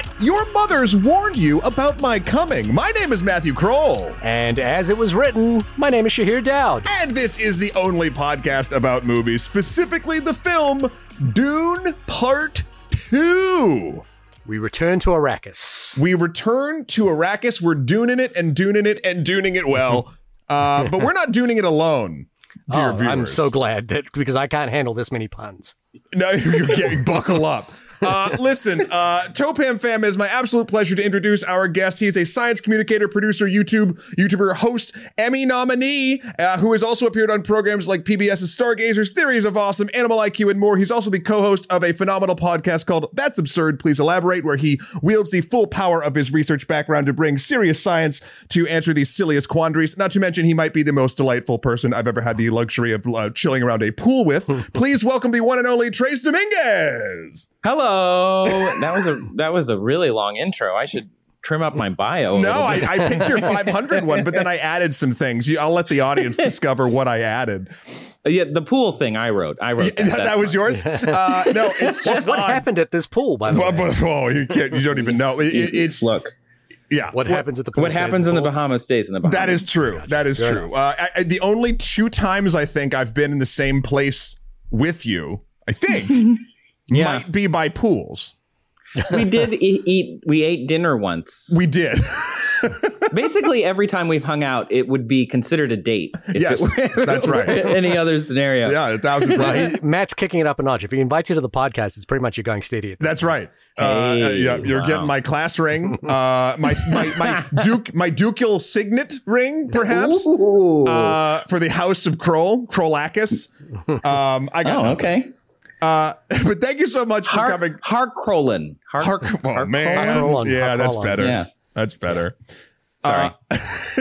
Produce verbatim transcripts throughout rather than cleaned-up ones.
What? Your mothers warned you about my coming. My name is Matthew Kroll. And as it was written, my name is Shahir Dowd. And this is the only podcast about movies, specifically the film Dune Part two. We return to Arrakis. We return to Arrakis. We're dooning it and dooning it and dooning it well. Uh, but we're not dooning it alone, dear oh, viewers. I'm so glad that because I can't handle this many puns. No, you're getting buckle up. Uh, listen, uh, Topam fam, is my absolute pleasure to introduce our guest. He's a science communicator, producer, YouTube, YouTuber, host, Emmy nominee, uh, who has also appeared on programs like PBS's Stargazers, Theories of Awesome, Animal I Q, and more. He's also the co-host of a phenomenal podcast called That's Absurd, Please Elaborate, where he wields the full power of his research background to bring serious science to answer the silliest quandaries. Not to mention, he might be the most delightful person I've ever had the luxury of uh, chilling around a pool with. Please welcome the one and only Trace Dominguez. Hello. That was a that was a really long intro. I should trim up my bio. No, I, I picked your five hundred one, but then I added some things. You, I'll let the audience discover what I added. Yeah, the pool thing I wrote. I wrote that. that, that was yours. Uh, no, it's just what odd. happened at this pool. By the well, way, but, oh, you can't. You don't even know. It, it, it's look. Yeah. What, what happens at the pool? What happens in the, in the Bahamas stays in the Bahamas. That is true. That is Fair true. Uh, I, I, the only two times I think I've been in the same place with you, I think. Yeah. Might be by pools. We did eat, eat, we ate dinner once. We did. Basically, every time we've hung out, it would be considered a date. If yes, it were, that's right. Any other scenario. Yeah, a thousand percent. Well, Matt's kicking it up a notch. If he invites you to the podcast, it's pretty much you're going steady. That's right. Hey, uh, yeah, you're wow. getting my class ring, uh, my my my duke my ducal signet ring, perhaps, uh, for the House of Kroll, Krollakis. Um, I got oh, okay. Uh, but thank you so much Hark, for coming. Harkrollen. Hark, Hark, oh, Hark man. Harkrollen. Yeah, that's Harkrollen. better. Yeah. That's better. Sorry. Uh,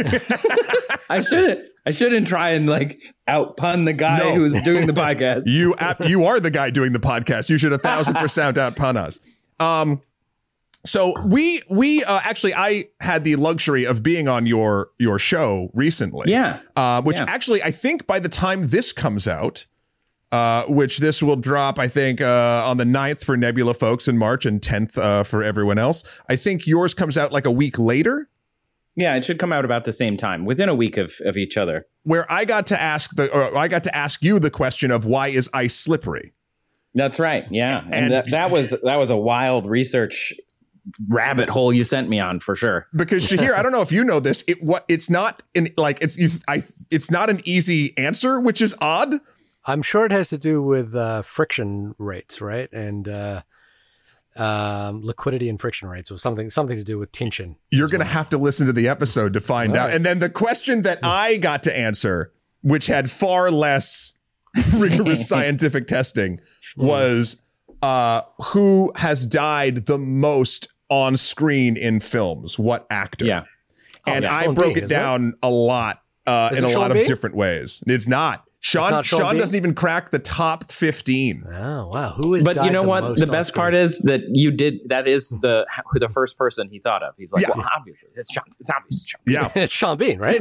I shouldn't I shouldn't try and like out pun the guy No. who's doing the podcast. you you are the guy doing the podcast. You should a thousand percent out pun us. Um, so we we uh, actually I had the luxury of being on your your show recently. Yeah. Uh, which Yeah. actually I think by the time this comes out, uh, which this will drop, I think, uh, on the ninth for Nebula folks in March and tenth uh, for everyone else. I think yours comes out like a week later. Yeah, it should come out about the same time, within a week of, of each other. Where I got to ask the, or I got to ask you the question of why is ice slippery? That's right. Yeah, and, And- that, that was that was a wild research rabbit hole you sent me on for sure. Because Shahir, I don't know if you know this. It what it's not in like it's you, I it's not an easy answer, which is odd. I'm sure it has to do with uh, friction rates, right? And uh, um, liquidity and friction rates, or something something to do with tension. You're going to have to listen to the episode to find All out. right. And then the question that I got to answer, which had far less rigorous scientific testing, was uh, who has died the most on screen in films? What actor? Yeah. And Oh, yeah. I Sean broke Bean, it isn't it? down a lot uh, Is in it a Sean lot of Bean? different ways. It's not. Sean not Sean Sean Bean? doesn't even crack the top fifteen. Oh wow, who is? But you know what? The best part is that you did. That is the who the first person he thought of. He's like, Yeah. well, obviously, it's Sean. It's obvious. Sean. Yeah. it's Sean Bean, right?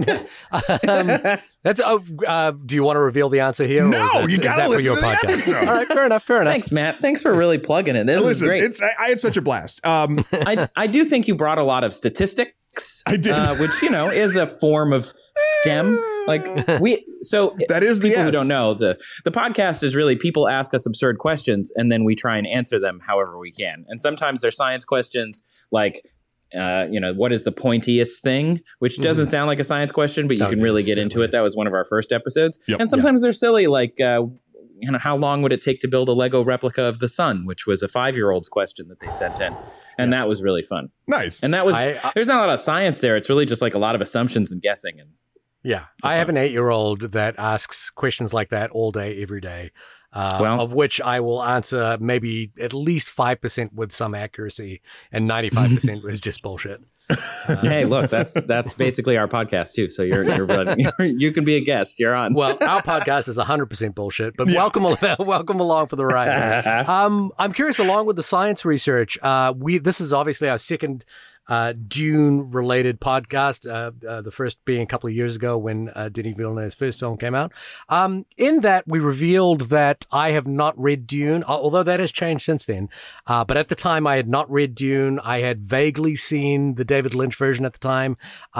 um, that's. Oh, uh, do you want to reveal the answer here? or No, is that, you is gotta that for listen your to the podcast? episode. All right, fair enough. Fair enough. Thanks, Matt. Thanks for really plugging it. This Listen, is great. it's I, I had such a blast. Um, I, I do think you brought a lot of statistics. I did. uh, which you know is a form of STEM. Like we, so That is the people who S. don't know the the podcast is really people ask us absurd questions and then we try and answer them however we can. And sometimes they're science questions like. Uh, you know, what is the pointiest thing? Which doesn't sound like a science question, but you Oh, can really yes, get it into it. is. That was one of our first episodes. Yep. And sometimes they're silly, like, uh, you know, how long would it take to build a Lego replica of the sun? Which was a five-year-old's question that they sent in. And that was really fun. nice. And that was, I- I- there's not a lot of science there. It's really just like a lot of assumptions and guessing. And Yeah, I have an eight-year-old that asks questions like that all day, every day, uh, Well- of which I will answer maybe at least five percent with some accuracy, and ninety-five percent is just bullshit. Uh, hey, look, that's that's basically our podcast too. So you're you're, you're you can be a guest. You're on. Well, our podcast is one hundred percent bullshit, but yeah. welcome welcome along for the ride. um, I'm curious, along with the science research, uh, we this is obviously our second uh, Dune-related podcast, uh, uh, the first being a couple of years ago when uh, Denis Villeneuve's first film came out. Um, in that, we revealed that I have not read Dune, although that has changed since then. Uh, but at the time, I had not read Dune. I had vaguely seen the David Lynch version at the time.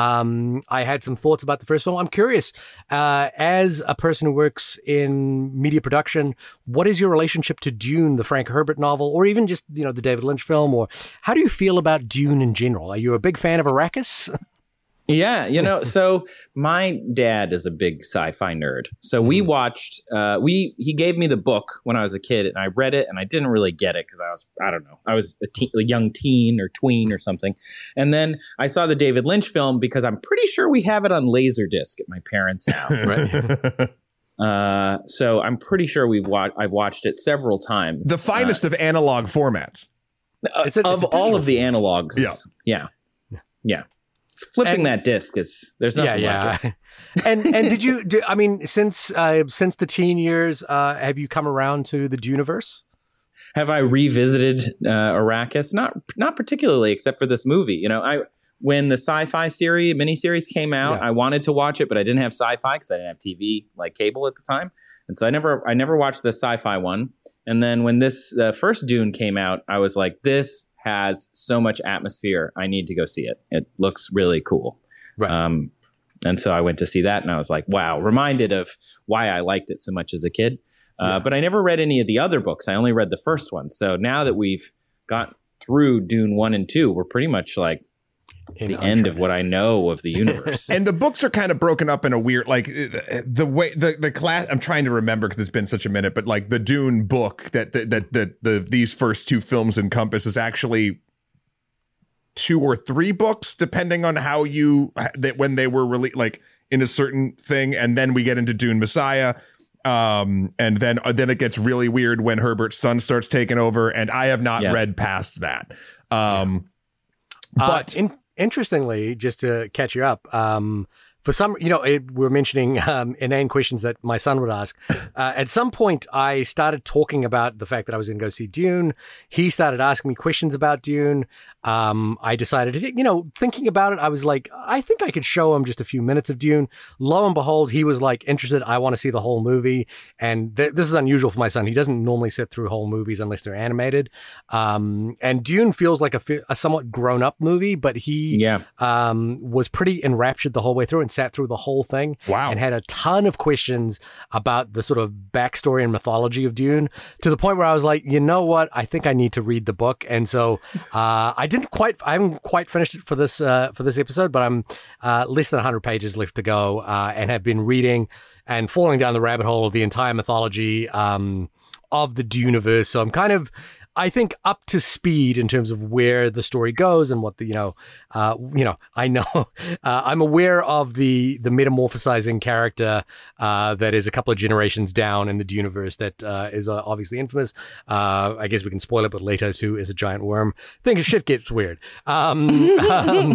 Um, I had some thoughts about the first film. I'm curious, uh, as a person who works in media production, what is your relationship to Dune, the Frank Herbert novel, or even just, you know, the David Lynch film? Or how do you feel about Dune in general? Are you a big fan of Arrakis? Yeah, you know, so my dad is a big sci-fi nerd. So we watched, uh, we he gave me the book when I was a kid, and I read it, and I didn't really get it because I was, I don't know, I was a, teen, a young teen or tween or something. And then I saw the David Lynch film because I'm pretty sure we have it on Laserdisc at my parents' house. Right. uh, so I'm pretty sure we've watched. I've watched it several times. The finest uh, of analog formats. Uh, it's a, of it's all of the analogs. Yeah. Yeah. Yeah. yeah. Flipping and, that disc is there's nothing yeah, like yeah. it. and and did you? Do, I mean, since uh, since the teen years, uh, have you come around to the Duneverse? Have I revisited uh, Arrakis? Not not particularly, except for this movie. You know, I when the sci-fi series miniseries came out, yeah. I wanted to watch it, but I didn't have sci-fi because I didn't have T V like cable at the time, and so I never I never watched the sci-fi one. And then when this uh, first Dune came out, I was like, this has so much atmosphere. I need to go see it. It looks really cool. Right. Um, and so I went to see that, and I was like, wow, reminded of why I liked it so much as a kid. Uh, yeah. But I never read any of the other books. I only read the first one. So now that we've got through Dune one and two, we're pretty much like in the end of what I know of the universe. And the books are kind of broken up in a weird, like the way the the class. I'm trying to remember because it's been such a minute, but like the Dune book that that that the, the these first two films encompass is actually two or three books, depending on how you that when they were released, like in a certain thing, and then we get into Dune Messiah. Um, and then uh, then it gets really weird when Herbert's son starts taking over, and I have not yeah. read past that. Um, yeah. but. Uh, in- Interestingly, just to catch you up, um, for some, you know, it, we're mentioning um, inane questions that my son would ask. Uh, at some point, I started talking about the fact that I was going to go see Dune. He started asking me questions about Dune. Um, I decided, you know, thinking about it, I was like, I think I could show him just a few minutes of Dune. Lo and behold, he was like interested. I want to see the whole movie. And th- this is unusual for my son. He doesn't normally sit through whole movies unless they're animated. Um, and Dune feels like a, fi- a somewhat grown-up movie, but he yeah. um, was pretty enraptured the whole way through and sat through the whole thing. Wow. And had a ton of questions about the sort of backstory and mythology of Dune, to the point where I was like, you know what? I think I need to read the book. And so uh, I didn't quite, I haven't quite finished it for this uh, for this episode, but I'm uh, less than one hundred pages left to go, uh, and have been reading and falling down the rabbit hole of the entire mythology um, of the Duneverse. So I'm kind of, I think, up to speed in terms of where the story goes and what the, you know, uh, you know, I know, uh, I'm aware of the the metamorphosizing character uh, that is a couple of generations down in the Duneverse that uh, is uh, obviously infamous. Uh, I guess we can spoil it, but Leto too is a giant worm. Think shit gets weird. Um, um,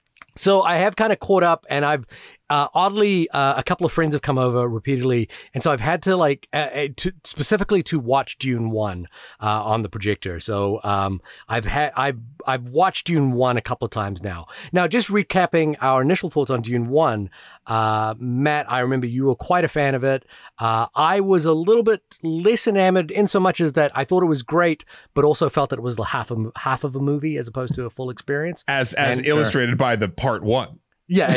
So I have kind of caught up, and I've uh, oddly uh, a couple of friends have come over repeatedly, and so I've had to like uh, to, specifically to watch Dune one uh, on the projector. So um, I've had I've I've watched Dune one a couple of times now. Now, just recapping our initial thoughts on Dune one, uh, Matt, I remember you were quite a fan of it. Uh, I was a little bit less enamored, in so much as that I thought it was great, but also felt that it was half a half of a movie as opposed to a full experience, as as and, illustrated uh, by the part one. Yeah,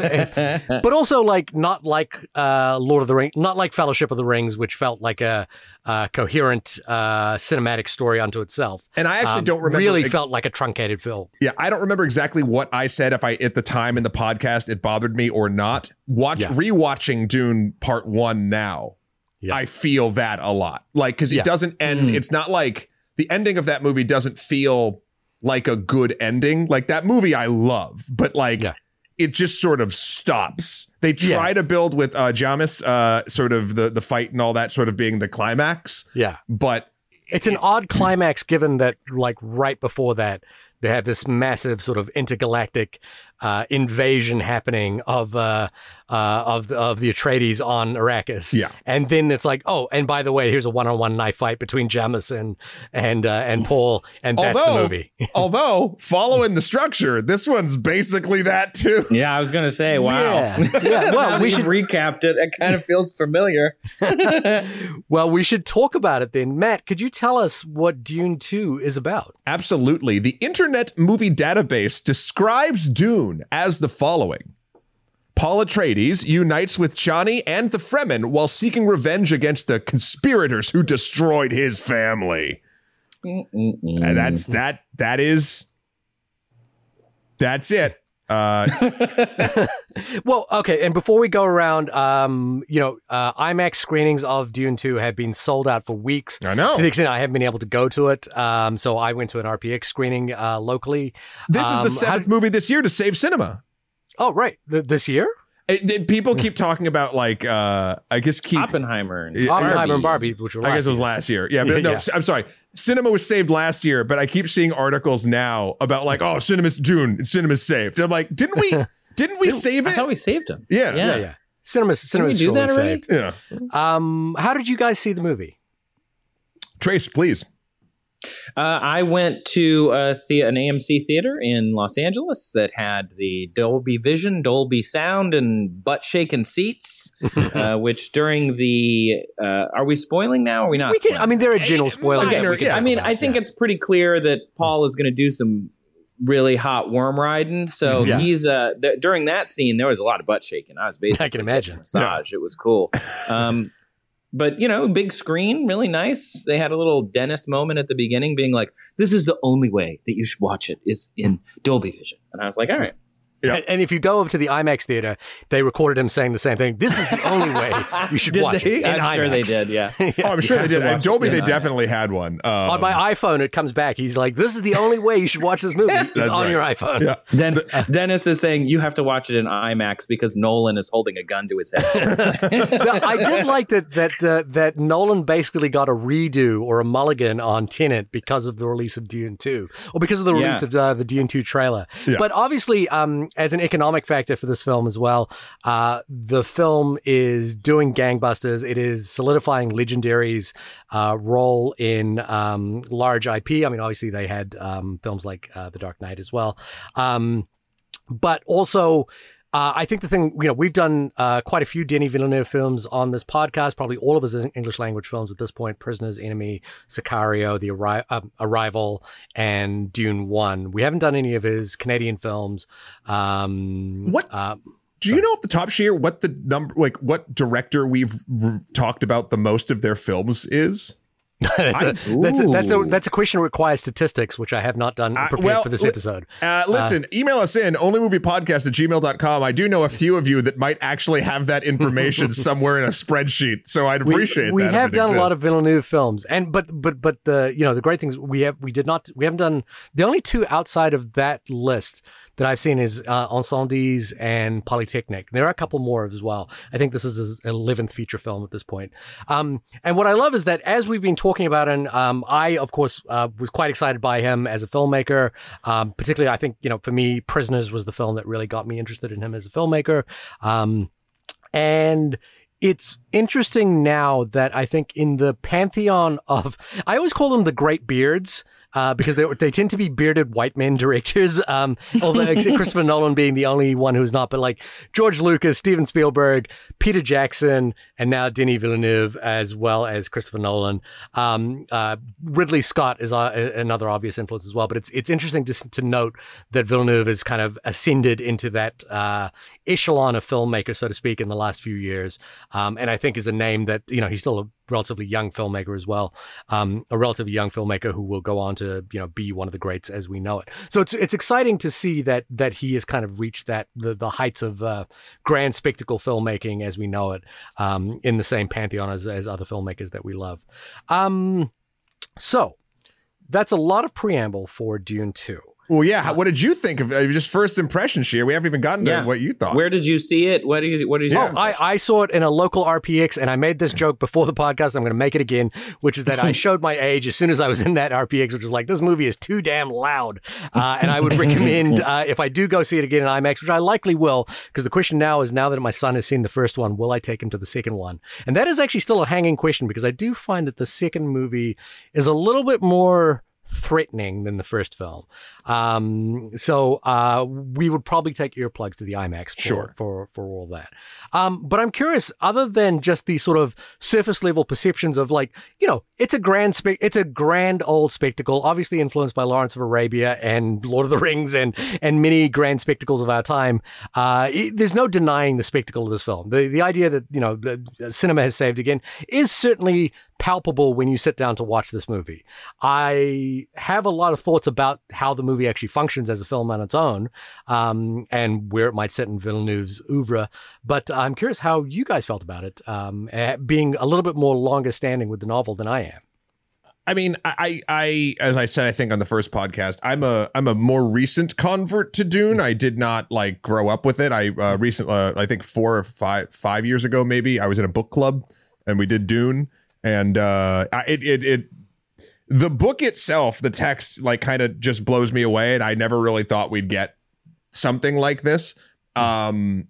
as, but also like not like uh, Lord of the Rings, not like Fellowship of the Rings, which felt like a, a coherent uh, cinematic story unto itself. And I actually um, don't remember. Really like, felt like a truncated film. Yeah, I don't remember exactly what I said. If I at the time in the podcast it bothered me or not. Watch yeah. rewatching Dune Part One now. Yeah. I feel that a lot, like because it yeah. doesn't end. Mm. It's not like the ending of that movie doesn't feel like a good ending. Like that movie, I love, but like. Yeah. It just sort of stops. They try yeah. to build with uh, Jamis, uh, sort of the, the fight and all that sort of being the climax. Yeah. But it's an it, odd climax given that like right before that, They have this massive sort of intergalactic uh, invasion happening of uh, uh, of the, of the Atreides on Arrakis. Yeah. And then it's like, oh, and by the way, here's a one-on-one knife fight between Jameson and uh, and Paul, and that's although, the movie. although, following the structure, this one's basically that too. Yeah, I was gonna say, wow. Yeah. yeah. Well, Now we that should you've recapped it. It kind of feels familiar. well we should talk about it then. Matt, could you tell us what Dune two is about? Absolutely. The Internet Movie Database describes Dune as the following. Paul Atreides unites with Chani and the Fremen while seeking revenge against the conspirators who destroyed his family. Mm-mm-mm. And that's that. That is. That's it. Uh, Well, okay, and before we go around, um, you know, uh, IMAX screenings of Dune two have been sold out for weeks. I know. To the extent I haven't been able to go to it. Um, so I went to an R P X screening uh, locally. this is Um, the seventh how- movie this year to save cinema. Oh, right. Th- this year? It, it- people keep talking about like uh, I guess keep. Oppenheimer and Yeah, Oppenheimer and Barbie, which were I guess it was year's. last year. Yeah, but no, Yeah. I'm sorry. Cinema was saved last year, but I keep seeing articles now about like, oh, cinema's Dune, cinema's saved. And I'm like, didn't we? Didn't we save I it? thought we saved him. Yeah. Yeah, yeah. Cinema's, cinema's do surely that already? saved. Yeah. Um, how did you guys see the movie? Trace, please. Uh, I went to a the- an A M C theater in Los Angeles that had the Dolby Vision, Dolby Sound, and butt shaking seats. uh, which during the uh, are we spoiling now? Or are we not? We can, spoiling? I mean, there are general spoilers. Minor, that we can yeah. talk I mean, about, I think yeah. it's pretty clear that Paul is going to do some really hot worm riding. So Yeah. he's uh th- during that scene there was a lot of butt shaking. I was basically I can imagine. getting a massage. It was cool. Um, but you know, big screen, really nice. They had a little Dennis moment at the beginning, being like, "This is the only way that you should watch it is in Dolby Vision." And I was like, "All right." Yeah. And, and if you go over to the IMAX theater, they recorded him saying the same thing. This is the only way you should Did watch they? it in I'm sure they IMAX. did. Yeah. Oh, I'm sure they have did. to At watch Dolby, it they in definitely had one. Um, On my iPhone, it comes back. He's like, "This is the only way you should watch this movie. It's That's on right. your iPhone." Yeah. Den- Dennis is saying you have to watch it in IMAX because Nolan is holding a gun to his head. Now, I did like that that uh, that Nolan basically got a redo or a mulligan on Tenet because of the release of Dune two, or because of the release Yeah. of uh, the Dune two trailer. Yeah. But obviously, um, as an economic factor for this film as well, uh, the film is doing gangbusters. It is solidifying Legendary's uh, role in um, large I P. I mean, obviously they had um, films like uh, The Dark Knight as well, um, but also. Uh, I think the thing, you know, we've done uh, quite a few Denis Villeneuve films on this podcast, probably all of his English language films at this point: Prisoners, Enemy, Sicario, The Arri- uh, Arrival, and Dune one. We haven't done any of his Canadian films. Um, What- Uh, Do you know off the top sheer what the number, like what director we've r- talked about the most of their films is? that's, a, that's, a, that's a that's a question that requires statistics, which I have not done I- prepared well, for this li- episode. Uh, listen, email us in onlymoviepodcast at gmail dot com. I do know a few of you that might actually have that information somewhere in a spreadsheet, so I'd We- appreciate we that. have if it done a lot of exists. Villeneuve films, and but but but the you know the great things we have we did not we haven't done the only two outside of that list that I've seen is uh, Incendies and Polytechnic. There are a couple more as well. I think this is his eleventh feature film at this point. Um, and what I love is that as we've been talking about, and um, I of course uh, was quite excited by him as a filmmaker. Um, particularly, I think you know for me, Prisoners was the film that really got me interested in him as a filmmaker. Um, and it's interesting now that I think in the pantheon of, I always call them the great beards. Uh, because they they tend to be bearded white men directors, um, although Christopher Nolan being the only one who's not. But like George Lucas, Steven Spielberg, Peter Jackson, and now Denis Villeneuve, as well as Christopher Nolan. Um, uh, Ridley Scott is uh, another obvious influence as well. But it's it's interesting to to note that Villeneuve has kind of ascended into that uh, echelon of filmmaker, so to speak, in the last few years. Um, and I think is a name that you know he's still a relatively young filmmaker as well, um, a relatively young filmmaker who will go on to you know be one of the greats as we know it. So it's it's exciting to see that that he has kind of reached that the the heights of uh, grand spectacle filmmaking as we know it, um, in the same pantheon as as other filmmakers that we love. Um, so that's a lot of preamble for Dune two. Well, yeah. How, what did you think of uh, just first impressions here? We haven't even gotten to Yeah. what you thought. Where did you see it? What did you? What did you? Oh, I, I saw it in a local R P X, and I made this joke before the podcast. I'm going to make it again, which is that I showed my age as soon as I was in that R P X, which was like, this movie is too damn loud. Uh, and I would recommend, uh, if I do go see it again in IMAX, which I likely will, because the question now is, now that my son has seen the first one, will I take him to the second one? And that is actually still a hanging question, because I do find that the second movie is a little bit more threatening than the first film. Um, so uh, we would probably take earplugs to the IMAX for, Sure. for, for all that. Um, but I'm curious, other than just these sort of surface level perceptions of like, you know, it's a grand spe- it's a grand old spectacle, obviously influenced by Lawrence of Arabia and Lord of the Rings and and many grand spectacles of our time. Uh, it, there's no denying the spectacle of this film. The the idea that, you know, the, the cinema has saved again is certainly palpable when you sit down to watch this movie. I have a lot of thoughts about how the movie actually functions as a film on its own, um, and where it might sit in Villeneuve's oeuvre. But I'm curious how you guys felt about it, um, eh, being a little bit more longer standing with the novel than I am. I mean, I, I, as I said, I think on the first podcast, I'm a, I'm a more recent convert to Dune. I did not like grow up with it. I uh, recently, uh, I think four or five, five years ago, maybe I was in a book club and we did Dune, and uh, it, it, it, the book itself, the text, like kind of just blows me away, and I never really thought we'd get something like this. Um,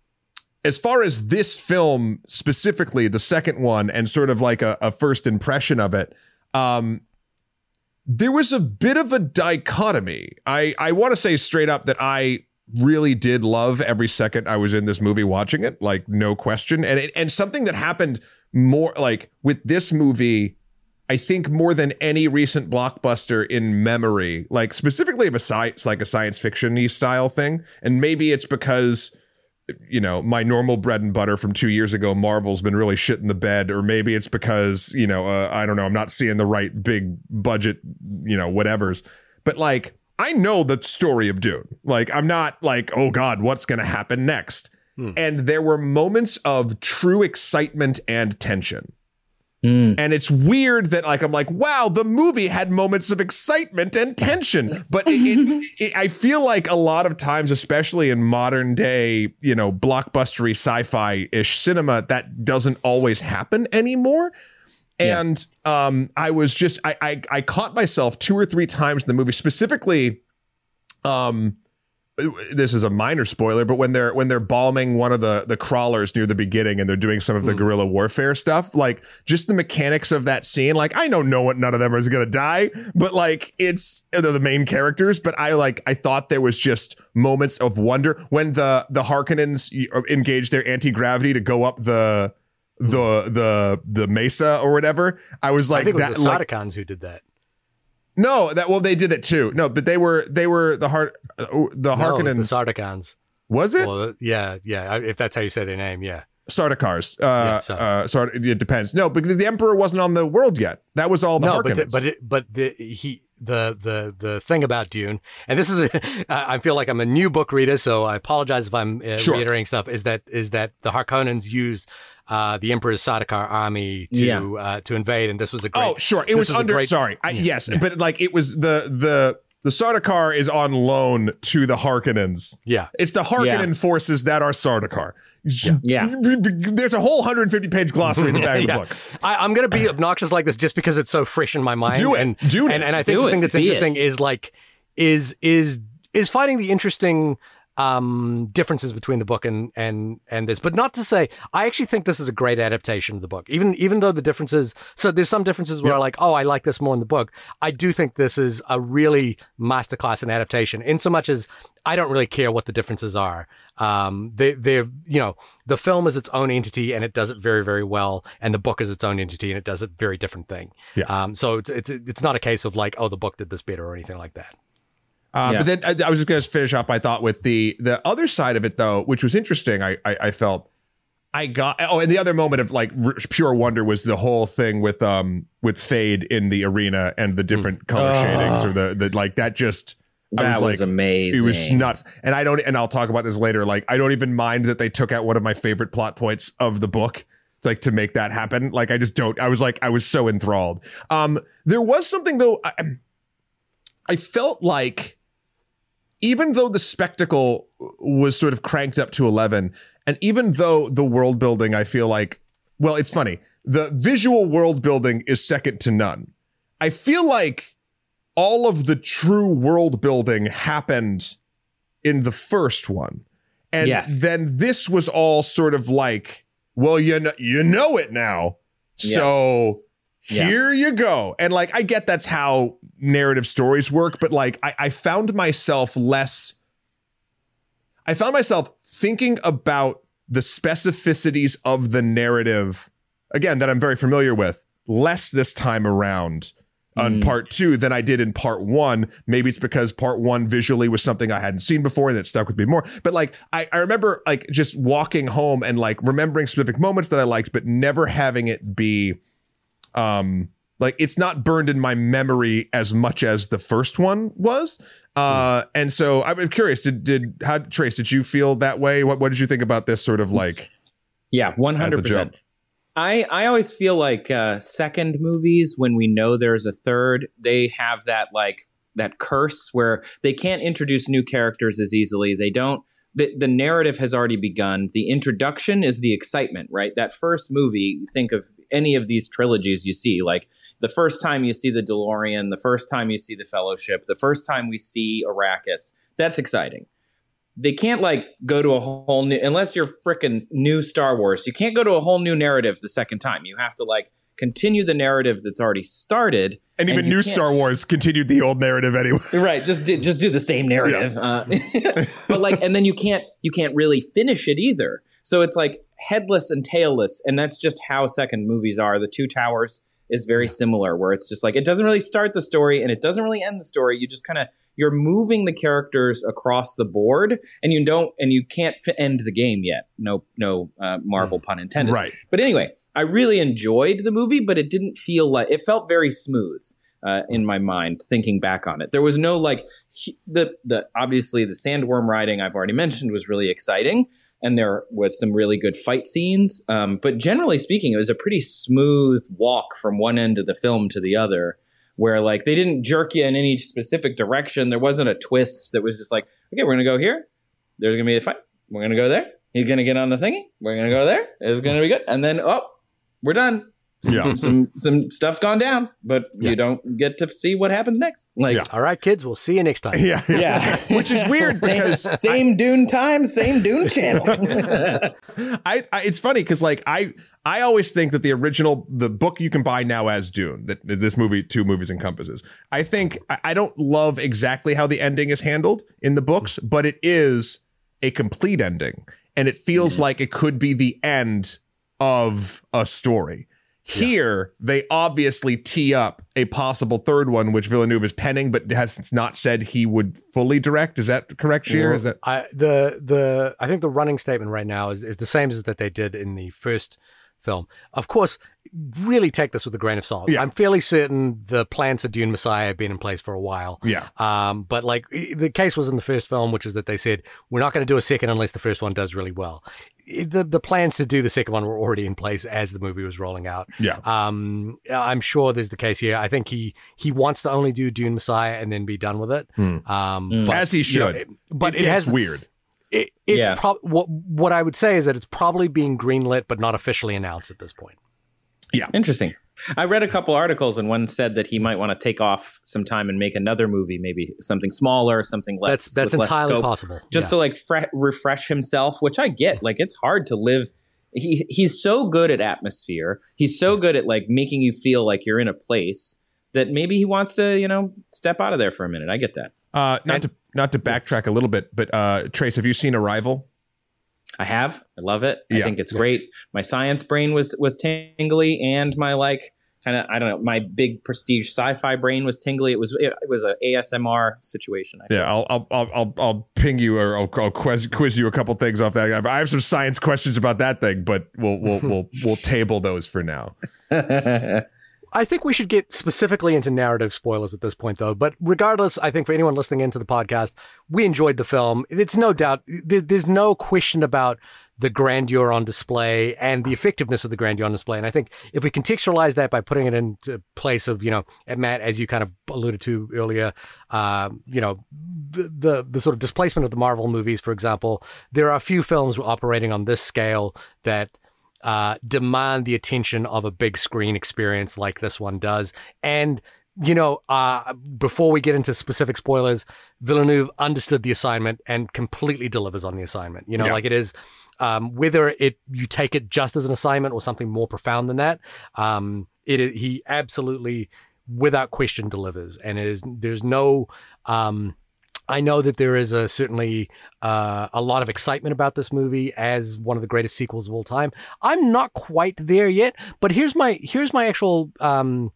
as far as this film specifically, the second one, and sort of like a, a first impression of it. Um, there was a bit of a dichotomy. I, I want to say straight up that I really did love every second I was in this movie watching it, like no question. And it, and something that happened more like with this movie, I think more than any recent blockbuster in memory, like specifically of a science, like a science fiction-y style thing. And maybe it's because, you know, my normal bread and butter from two years ago, Marvel's been really shit in the bed, or maybe it's because, you know, uh, I don't know, I'm not seeing the right big budget, you know, whatevers. But like, I know the story of Dune. Like, I'm not like, oh God, what's going to happen next? Hmm. And there were moments of true excitement and tension. Mm. And it's weird that, like, I'm like, wow, the movie had moments of excitement and tension. But it, it, it, I feel like a lot of times, especially in modern day, you know, blockbustery sci-fi-ish cinema, that doesn't always happen anymore. And yeah. um, I was just, I, I I caught myself two or three times in the movie, specifically, um, this is a minor spoiler, but when they're when they're bombing one of the the crawlers near the beginning and they're doing some of the mm. guerrilla warfare stuff, like just the mechanics of that scene, like I know no one none of them is gonna die, but like it's they're the main characters, but I like I thought there was just moments of wonder when the the Harkonnens engaged their anti-gravity to go up the the the the mesa or whatever. I was like, I think it that was the like, Sardaukans who did that. No, that well, they did it too. No, but they were they were the heart uh, the no, Harkonnens. It was the Sardaukans. Was it? Well, yeah, yeah. If that's how you say their name, yeah. Sardaukars. Uh, yeah, sorry. no, Harkonnens. but the, but it, but the he the the the thing about Dune, and this is a, I feel like I'm a new book reader, so I apologize if I'm uh, sure. reiterating stuff. Is that is that the Harkonnens used uh, the Emperor's Sardaukar army to yeah. uh, to invade, and this was a great. Oh, sure, it was, was under. Great, sorry, I, yeah, yes, yeah. but like it was the the. The Sardaukar is on loan to the Harkonnens. Yeah. It's the Harkonnen yeah. forces that are Sardaukar. Yeah. yeah. There's a whole one hundred fifty page glossary in the back yeah. of the book. I, I'm going to be obnoxious like this just because it's so fresh in my mind. Do it. And, Do and, it. And I think Do the it. thing that's Be interesting it. is like, is, is, is finding the interesting um differences between the book and and and this, but not to say I actually think this is a great adaptation of the book, even even though the differences, so there's some differences where yep. I like, oh, I like this more in the book. I do think this is a really masterclass in adaptation, in so much as I don't really care what the differences are. Um they they're you know, the film is its own entity and it does it very, very well, and the book is its own entity and it does a very different thing. Yeah. Um so it's it's it's not a case of like, oh, the book did this better or anything like that. Uh, yeah. But then I, I was just going to finish off my thought with the the other side of it, though, which was interesting. I, I I felt I got oh, and the other moment of like r- pure wonder was the whole thing with um with Fade in the arena and the different mm. color oh. shadings, or the the like that just that I was, was like, amazing. It was nuts, and I don't and I'll talk about this later. Like I don't even mind that they took out one of my favorite plot points of the book, like to make that happen. Like I just don't. I was like I was so enthralled. Um, there was something though. I, I felt like. even though the spectacle was sort of cranked up to eleven, and even though the world building, I feel like, well, it's funny. The visual world building is second to none. I feel like all of the true world building happened in the first one. And yes. then this was all sort of like, well, you know, you know it now. So yeah. here yeah. you go. And like, I get that's how narrative stories work, but like, I, I found myself less, I found myself thinking about the specificities of the narrative, again, that I'm very familiar with, less this time around on mm. part two than I did in part one. Maybe it's because part one visually was something I hadn't seen before and it stuck with me more. But like, I, I remember like just walking home and like remembering specific moments that I liked, but never having it be, um, like it's not burned in my memory as much as the first one was. Uh, mm. And so I'm curious, did, did, how, Trace, did you feel that way? What, what did you think about this sort of like? Yeah, one hundred percent. I, I always feel like uh, second movies, when we know there's a third, they have that like that curse where they can't introduce new characters as easily. They don't. The, the narrative has already begun. The introduction is the excitement, right? That first movie, think of any of these trilogies you see, like the first time you see the DeLorean, the first time you see the Fellowship, the first time we see Arrakis, that's exciting. They can't like go to a whole new, unless you're freaking new Star Wars, you can't go to a whole new narrative the second time. You have to like continue the narrative that's already started. And even and new Star Wars continued the old narrative anyway. Right. Just do, just do the same narrative. Yeah. Uh, but like, and then you can't, you can't really finish it either. So it's like headless and tailless. And that's just how second movies are. The Two Towers is very similar, where it's just like, it doesn't really start the story and it doesn't really end the story. You just kind of, you're moving the characters across the board, and you don't, and you can't f- end the game yet. No, no uh, Marvel pun intended. Right. But anyway, I really enjoyed the movie, but it didn't feel like, it felt very smooth uh, in my mind, thinking back on it. There was no like he, the the obviously the sandworm riding I've already mentioned was really exciting, and there was some really good fight scenes. Um, but generally speaking, it was a pretty smooth walk from one end of the film to the other, where like they didn't jerk you in any specific direction. There wasn't a twist that was just like, okay, we're going to go here. There's going to be a fight. We're going to go there. He's going to get on the thingy. We're going to go there. It's going to be good. And then, oh, we're done. Yeah. some some stuff's gone down, but yeah. you don't get to see what happens next. Like, yeah. All right, kids, we'll see you next time. Yeah. Yeah. Which is weird same, because same I, Dune time, same Dune channel. I, I it's funny because like I I always think that the original, the book you can buy now as Dune, that this movie, two movies encompasses. I think I, I don't love exactly how the ending is handled in the books, but it is a complete ending, and it feels mm-hmm. like it could be the end of a story. Here, yeah. they obviously tee up a possible third one, which Villeneuve is penning, but has not said he would fully direct. Is that correct, Sheer? Is that I, the the I think the running statement right now is, is the same as that they did in the first film. Of course, really take this with a grain of salt. Yeah. I'm fairly certain the plans for Dune Messiah have been in place for a while. Yeah. Um, but like the case was in the first film, which is that they said, we're not going to do a second unless the first one does really well. The the plans to do the second one were already in place as the movie was rolling out. Yeah. Um, I'm sure there's the case here. I think he he wants to only do Dune Messiah and then be done with it. Hmm. Um, mm. but, as he should. You know, but it, it has weird. It, it's yeah. pro- what what I would say is that it's probably being greenlit, but not officially announced at this point. Yeah. Interesting. I read a couple articles, and one said that he might want to take off some time and make another movie, maybe something smaller, something less. That's that's with entirely less scope, possible. Just yeah. to like fre- refresh himself, which I get. Like, it's hard to live. He he's so good at atmosphere. He's so good at like making you feel like you're in a place that maybe he wants to, you know, step out of there for a minute. I get that. Uh, not and, to not to backtrack a little bit, but uh, Trace, have you seen Arrival? I have. I love it. Yeah. I think it's great. My science brain was was tingly, and my like kind of I don't know. My big prestige sci-fi brain was tingly. It was it, it was a A S M R situation. I yeah, I'll, I'll I'll I'll I'll ping you or I'll, I'll quiz quiz you a couple things off that. I have some science questions about that thing, but we'll we'll we'll we'll table those for now. I think we should get specifically into narrative spoilers at this point, though. But regardless, I think for anyone listening into the podcast, we enjoyed the film. It's no doubt, there's no question about the grandeur on display and the effectiveness of the grandeur on display. And I think if we contextualize that by putting it into place of, you know, Matt, as you kind of alluded to earlier, uh, you know, the, the the sort of displacement of the Marvel movies, for example, there are a few films operating on this scale that uh, demand the attention of a big screen experience like this one does. And you know, uh, before we get into specific spoilers, Villeneuve understood the assignment and completely delivers on the assignment. You know, yeah. like it is, um, whether it you take it just as an assignment or something more profound than that, um, it is, he absolutely, without question, delivers. And it is there's no. Um, I know that there is a certainly uh, a lot of excitement about this movie as one of the greatest sequels of all time. I'm not quite there yet, but here's my here's my actual. Um,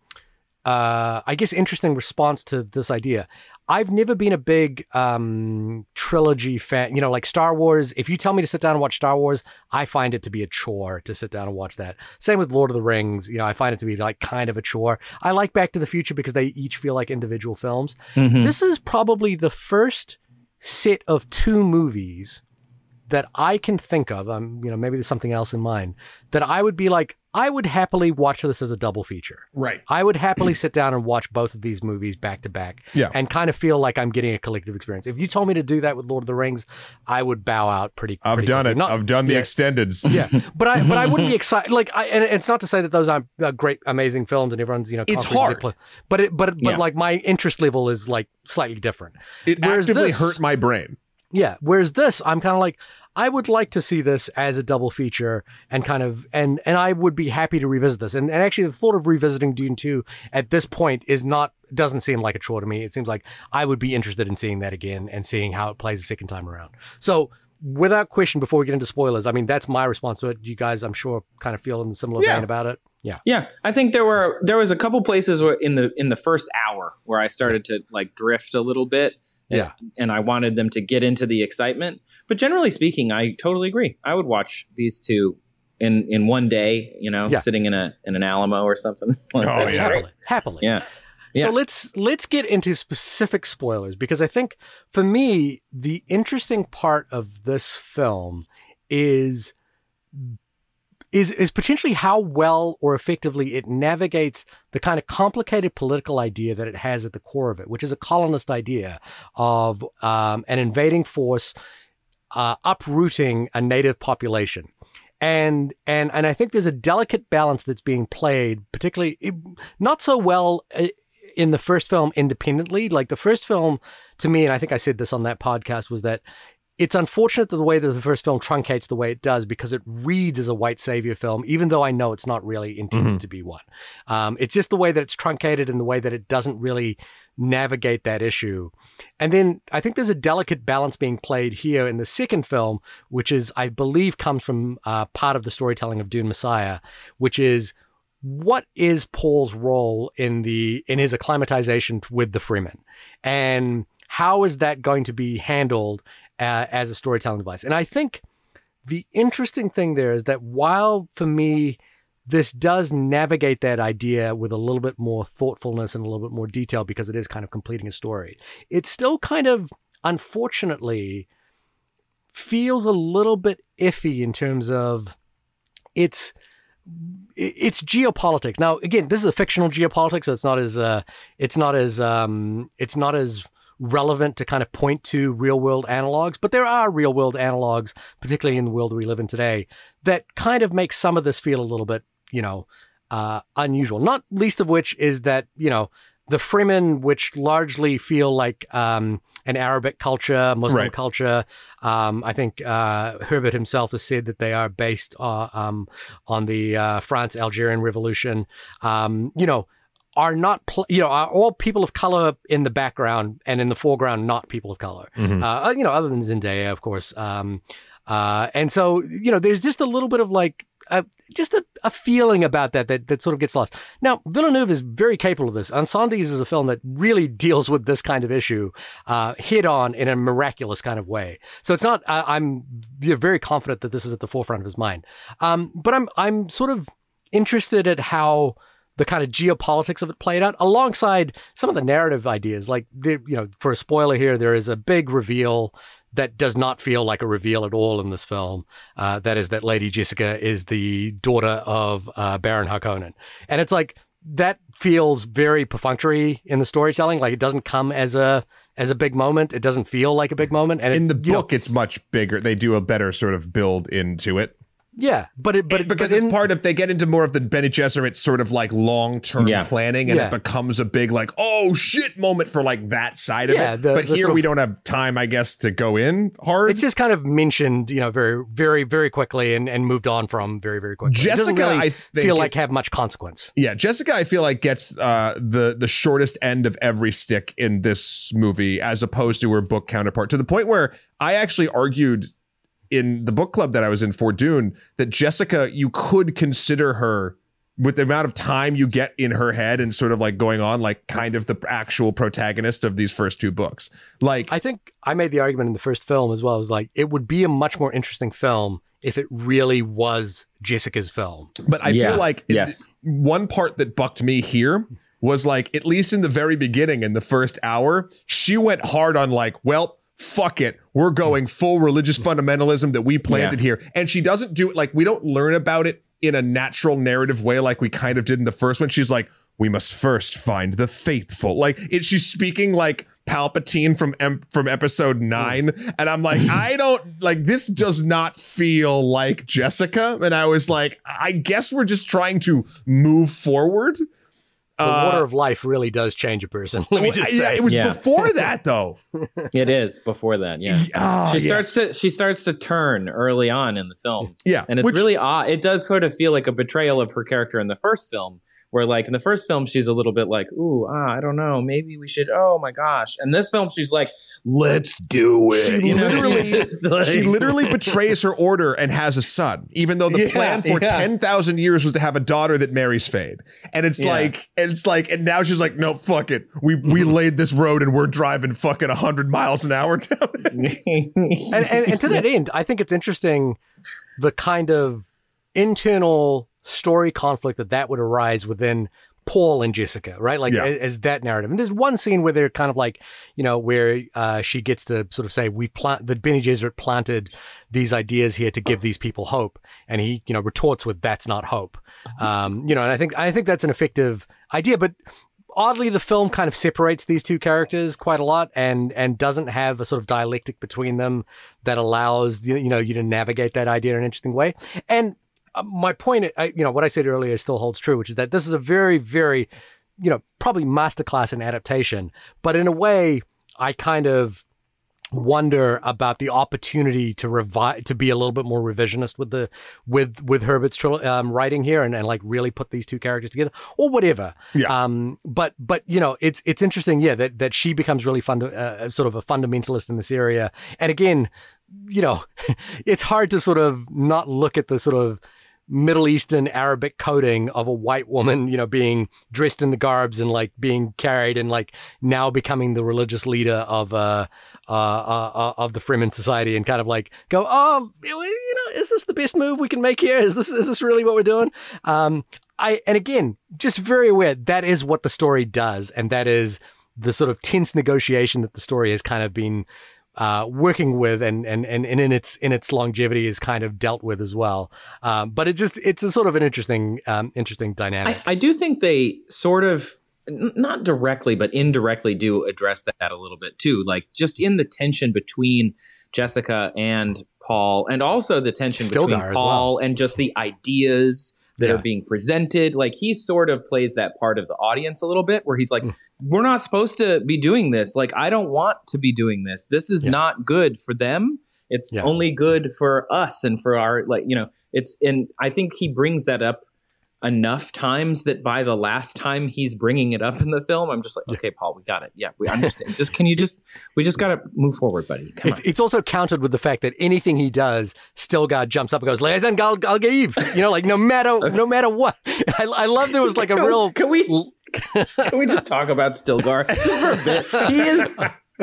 Uh, I guess interesting response to this idea. I've never been a big um, trilogy fan. You know, like Star Wars. If you tell me to sit down and watch Star Wars, I find it to be a chore to sit down and watch that. Same with Lord of the Rings. You know, I find it to be like kind of a chore. I like Back to the Future because they each feel like individual films. Mm-hmm. This is probably the first set of two movies that I can think of. Um, you know, maybe there's something else in mind that I would be like, I would happily watch this as a double feature. Right. I would happily sit down and watch both of these movies back to back yeah. and kind of feel like I'm getting a collective experience. If you told me to do that with Lord of the Rings, I would bow out pretty I've pretty done quickly. it. Not, I've done the yeah, extendeds. Yeah. But I but I wouldn't be excited. Like, I, and it's not to say that those aren't uh, great, amazing films and everyone's, you know, it's hard. Pl- but it, but, but yeah. like my interest level is like slightly different. It Whereas actively this, hurt my brain. Yeah. Whereas this, I'm kind of like, I would like to see this as a double feature and kind of, and and I would be happy to revisit this. And, and actually the thought of revisiting Dune two at this point is not, doesn't seem like a chore to me. It seems like I would be interested in seeing that again and seeing how it plays a second time around. So without question, before we get into spoilers, I mean, that's my response to it. You guys, I'm sure, kind of feel in a similar yeah. vein about it. Yeah. Yeah. I think there were, there was a couple places where in the, in the first hour where I started to like drift a little bit. Yeah. And I wanted them to get into the excitement. But generally speaking, I totally agree. I would watch these two in, in one day, you know, yeah. sitting in a in an Alamo or something. Like oh, that. yeah. Happily. Happily. Yeah. yeah. So let's let's get into specific spoilers, because I think for me, the interesting part of this film is is is potentially how well or effectively it navigates the kind of complicated political idea that it has at the core of it, which is a colonist idea of um, an invading force uh, uprooting a native population. And and and I think there's a delicate balance that's being played, particularly not so well in the first film independently. Like the first film, to me, and I think I said this on that podcast, was that it's unfortunate that the way that the first film truncates the way it does, because it reads as a white savior film, even though I know it's not really intended mm-hmm. to be one. Um, it's just the way that it's truncated and the way that it doesn't really navigate that issue. And then I think there's a delicate balance being played here in the second film, which is, I believe, comes from uh, part of the storytelling of Dune Messiah, which is, what is Paul's role in the in his acclimatization with the Fremen? And how is that going to be handled Uh, as a storytelling device? And I think the interesting thing there is that while, for me, this does navigate that idea with a little bit more thoughtfulness and a little bit more detail, because it is kind of completing a story, it still kind of, unfortunately, feels a little bit iffy in terms of its it's geopolitics. Now, again, this is a fictional geopolitics, so it's not as uh, it's not as um, it's not as relevant to kind of point to real world analogs, but there are real world analogs, particularly in the world we live in today, that kind of make some of this feel a little bit, you know, uh, unusual. Not least of which is that, you know, the Fremen, which largely feel like um, an Arabic culture, Muslim right. culture. Um, I think uh, Herbert himself has said that they are based uh, um, on the uh, France-Algerian Revolution. Um, you know, are not, pl- you know, are all people of color in the background, and in the foreground, not people of color. Mm-hmm. Uh, you know, other than Zendaya, of course. Um, uh, and so, you know, there's just a little bit of like, uh, just a, a feeling about that, that that sort of gets lost. Now, Villeneuve is very capable of this. Incendies is a film that really deals with this kind of issue uh, head on in a miraculous kind of way. So it's not, uh, I'm very confident that this is at the forefront of his mind. Um, but I'm I'm sort of interested at how the kind of geopolitics of it played out alongside some of the narrative ideas. Like, the, you know, for a spoiler here, there is a big reveal that does not feel like a reveal at all in this film. Uh, that is that Lady Jessica is the daughter of uh, Baron Harkonnen. And it's like, that feels very perfunctory in the storytelling. Like, it doesn't come as a as a big moment. It doesn't feel like a big moment. And in it, the book, know, it's much bigger. They do a better sort of build into it. Yeah, but it, but it, because but it's in, part of, they get into more of the Bene Gesserit sort of like long-term yeah. planning, and yeah. it becomes a big like, oh shit moment for like that side of yeah, it. The, but the here sort of, we don't have time, I guess, to go in hard. It's just kind of mentioned, you know, very, very, very quickly and, and moved on from very, very quickly. Jessica, it doesn't really I feel it, like have much consequence. Yeah, Jessica, I feel like gets uh, the the shortest end of every stick in this movie, as opposed to her book counterpart, to the point where I actually argued in the book club that I was in for Dune, that Jessica, you could consider her, with the amount of time you get in her head and sort of like going on, like kind of the actual protagonist of these first two books. Like, I think I made the argument in the first film as well, as like, it would be a much more interesting film if it really was Jessica's film. But I yeah. feel like it, yes. one part that bucked me here was like, at least in the very beginning, in the first hour, she went hard on like, well, fuck it, we're going full religious fundamentalism that we planted yeah. here. And she doesn't do it like, we don't learn about it in a natural narrative way like we kind of did in the first one. She's like, we must first find the faithful. Like, it, she's speaking like Palpatine from em- from episode nine. And I'm like, I don't, like, this does not feel like Jessica. And I was like, I guess we're just trying to move forward. The water uh, of life really does change a person. Let me just say. Yeah, it was yeah. before that, though. It is before that. Yeah, oh, she yeah. starts to she starts to turn early on in the film. Yeah, and it's which, really odd. It does sort of feel like a betrayal of her character in the first film, where like in the first film she's a little bit like, ooh, ah, I don't know, maybe we should. Oh my gosh! And this film she's like, let's do it. She you know? literally, like, she literally betrays her order and has a son, even though the yeah, plan for yeah. ten thousand years was to have a daughter that marries Fade. And it's yeah. like, and it's like, and now she's like, no, fuck it. We we laid this road and we're driving fucking one hundred miles an hour down it. and, and, and to that end, I think it's interesting the kind of internal story conflict that that would arise within Paul and Jessica, right? Like yeah. as, as that narrative. And there's one scene where they're kind of like, you know, where uh, she gets to sort of say, we plant, the Bene Gesserit planted these ideas here to give these people hope. And he, you know, retorts with, that's not hope. Um, you know, and I think, I think that's an effective idea, but oddly, the film kind of separates these two characters quite a lot, and and doesn't have a sort of dialectic between them that allows you know you to navigate that idea in an interesting way. And uh, my point, I, you know, what I said earlier still holds true, which is that this is a very, very, you know, probably masterclass in adaptation. But in a way, I kind of wonder about the opportunity to revive, to be a little bit more revisionist with the with with Herbert's tril- um, writing here, and, and like really put these two characters together, or whatever. Yeah. Um. But but you know, it's it's interesting, yeah, that that she becomes really funda- uh, sort of a fundamentalist in this area, and again, you know, it's hard to sort of not look at the sort of Middle Eastern Arabic coding of a white woman, you know, being dressed in the garbs and like being carried and like now becoming the religious leader of uh, uh, uh of the Fremen society, and kind of like go, oh, you know, is this the best move we can make here? Is this is this really what we're doing? Um, I and again, just very aware that is what the story does, and that is the sort of tense negotiation that the story has kind of been Uh, working with and, and and and in its in its longevity is kind of dealt with as well. Um, but it just it's a sort of an interesting um, interesting dynamic. I, I do think they sort of n- not directly but indirectly do address that a little bit too. Like just in the tension between Jessica and Paul, and also the tension Stilgar between Paul well. and just the ideas that yeah. are being presented. Like he sort of plays that part of the audience a little bit, where he's like, mm. we're not supposed to be doing this. Like, I don't want to be doing this. This is yeah. not good for them. It's yeah. only good for us and for our, like, you know, it's, and I think he brings that up enough times that by the last time he's bringing it up in the film, I'm just like, okay, Paul, we got it. Yeah, we understand. Just, can you just, we just got to move forward, buddy. Come it's, on. It's also countered with the fact that anything he does, Stilgar jumps up and goes, "Les and Gal Galgaiv," you know, like no matter, no matter what. I, I love there was like a can, real. Can we, can we just talk about Stilgar just for a bit? He is,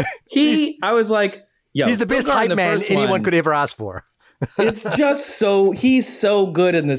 he, I was like, yo, he's the Stilgar best hype man anyone one, could ever ask for. It's just so, he's so good in this movie.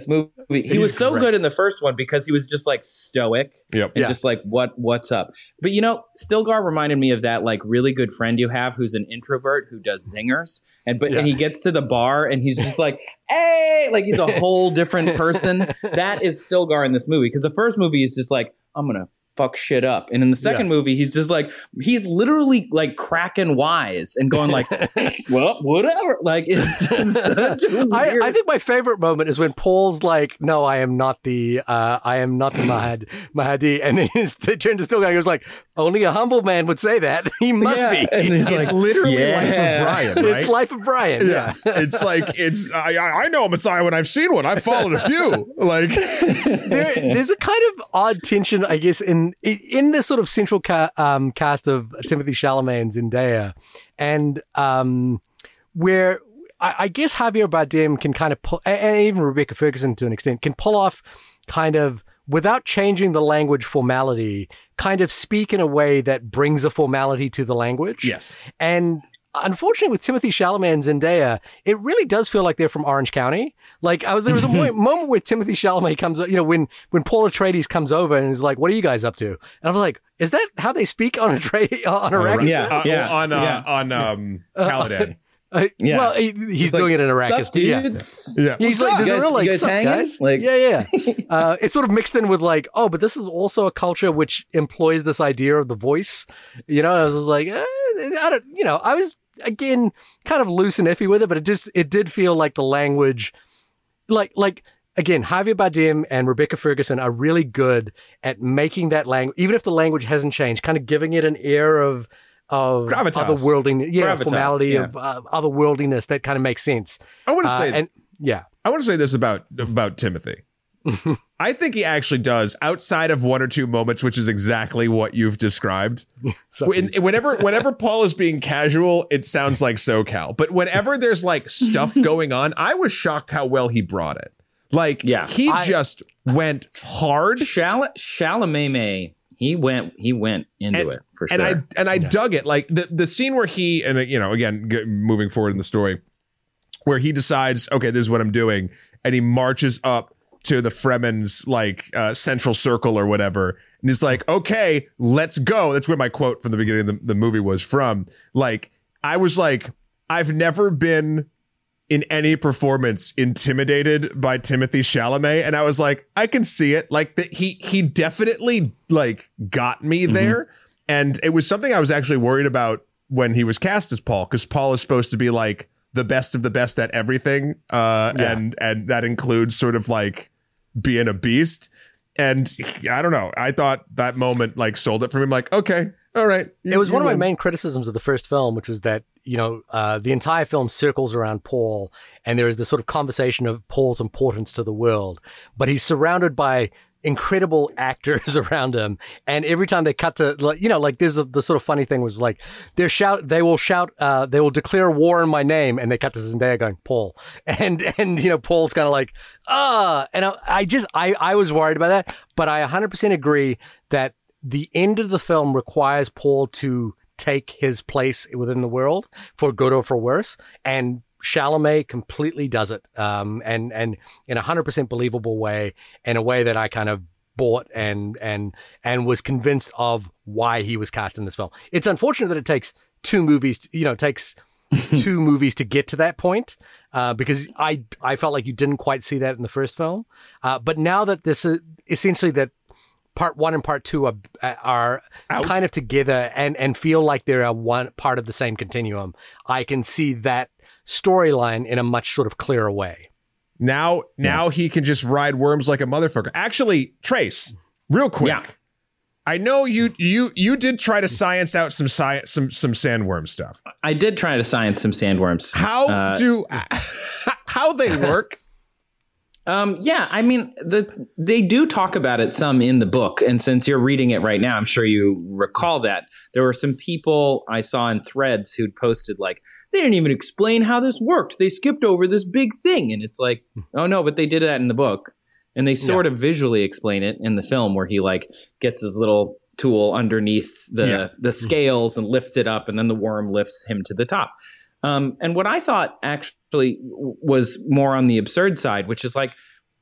He He's was so great. good in the first one because he was just like stoic Yep. and Yeah. just like what what's up. But you know, Stilgar reminded me of that like really good friend you have who's an introvert who does zingers, and but Yeah. and he gets to the bar and he's just like, hey, like he's a whole different person. That is Stilgar in this movie, because the first movie is just like, I'm gonna fuck shit up, and in the second Yeah. movie he's just like, he's literally like cracking wise and going like, well, whatever. Like it's just such a I, weird. I think my favorite moment is when Paul's like, "No, I am not the, uh, I am not the Mahad, Mahdi," and then he's they turn to Stilgar. He goes like, "Only a humble man would say that. He must Yeah, be." and he's It's like, literally yeah. Life of Brian, right? It's Life of Brian. yeah. Yeah. It's like it's I I I know a Messiah when I've seen one. I've followed a few. Like there, there's a kind of odd tension, I guess, in in this sort of central ca- um, cast of Timothy Chalamet and Zendaya, and um, where I, I guess Javier Bardem can kind of pull, and, and even Rebecca Ferguson to an extent, can pull off kind of, without changing the language formality, kind of speak in a way that brings a formality to the language. yes. And unfortunately, with Timothy Chalamet and Zendaya, it really does feel like they're from Orange County. Like I was, there was a mo- moment where Timothy Chalamet comes, you know, when when Paul Atreides comes over and is like, "What are you guys up to?" And I'm like, "Is that how they speak on Atreides on Arrakis?" Yeah. Uh, yeah, on uh, yeah. on um Caladan. Uh, Yeah. Well, he, he's He's doing like, it in Arrakis. "Sup, but yeah. dudes?" Yeah. He's What's like, up? there's You a guys- real like, you guys "Sup, hanging?" guys?" Like- yeah, yeah. uh, it's sort of mixed in with like, oh, but this is also a culture which employs this idea of the voice. You know, I was like, eh, I don't, you know, I was again kind of loose and iffy with it, but it just it did feel like the language, like like. Again, Javier Bardem and Rebecca Ferguson are really good at making that language, even if the language hasn't changed, kind of giving it an air of of Gravitas. otherworldliness, yeah, Gravitas, formality yeah. of uh, otherworldliness that kind of makes sense. I want to Uh, say and yeah, I want to say this about about Timothy. I think he actually does, outside of one or two moments, which is exactly what you've described. so When, whenever whenever Paul is being casual, it sounds like SoCal. But whenever there's like stuff going on, I was shocked how well he brought it. Like, Yeah. he I- just went hard. Chal- Chalamet, he went, he went into And- it for And sure. I and I Yeah. dug it. Like the the scene where he and uh, you know again g- moving forward in the story, where he decides, okay, this is what I'm doing, and he marches up to the Fremen's like uh, central circle or whatever, and he's like, okay, let's go. That's where my quote from the beginning of the, the movie was from. Like, I was like, I've never been in any performance intimidated by Timothy Chalamet, and I was like, I can see it. Like that he he definitely like got me there, and it was something I was actually worried about when he was cast as Paul, because Paul is supposed to be like the best of the best at everything, uh, Yeah. and and that includes sort of like being a beast. And I don't know, I thought that moment like sold it for me. I'm like, okay, all right. you- it was you one of my win. main criticisms of the first film, which was that, you know, uh, the entire film circles around Paul, and there is this sort of conversation of Paul's importance to the world, but he's surrounded by incredible actors around him, and every time they cut to, like, you know, like there's the, the sort of funny thing was like they're shout they will shout uh they will declare war in my name, and they cut to Zendaya going Paul, and and you know Paul's kind of like ah, and I, I just I I was worried about that, but I one hundred percent agree that the end of the film requires Paul to take his place within the world, for good or for worse, and Chalamet completely does it, um, and and in a hundred percent believable way, in a way that I kind of bought and and and was convinced of why he was cast in this film. It's unfortunate that it takes two movies, to, you know, takes two movies to get to that point, uh, because I I felt like you didn't quite see that in the first film, uh, but now that this is essentially that part one and part two are are Out. kind of together and and feel like they're a one part of the same continuum, I can see that storyline in a much sort of clearer way. Now, now he can just ride worms like a motherfucker. Actually, Trace, real quick. Yeah. I know you you you did try to science out some science some some sandworm stuff. I did try to science some sandworms. How Uh, do how they work? Um, yeah, I mean, the they do talk about it some in the book, and since you're reading it right now, I'm sure you recall that there were some people I saw in threads who'd posted like they didn't even explain how this worked. They skipped over this big thing, and it's like, oh no, but they did that in the book, and they sort of visually explain it in the film where he like gets his little tool underneath the Yeah. the scales and lifts it up, and then the worm lifts him to the top. Um, and what I thought actually was more on the absurd side, which is like,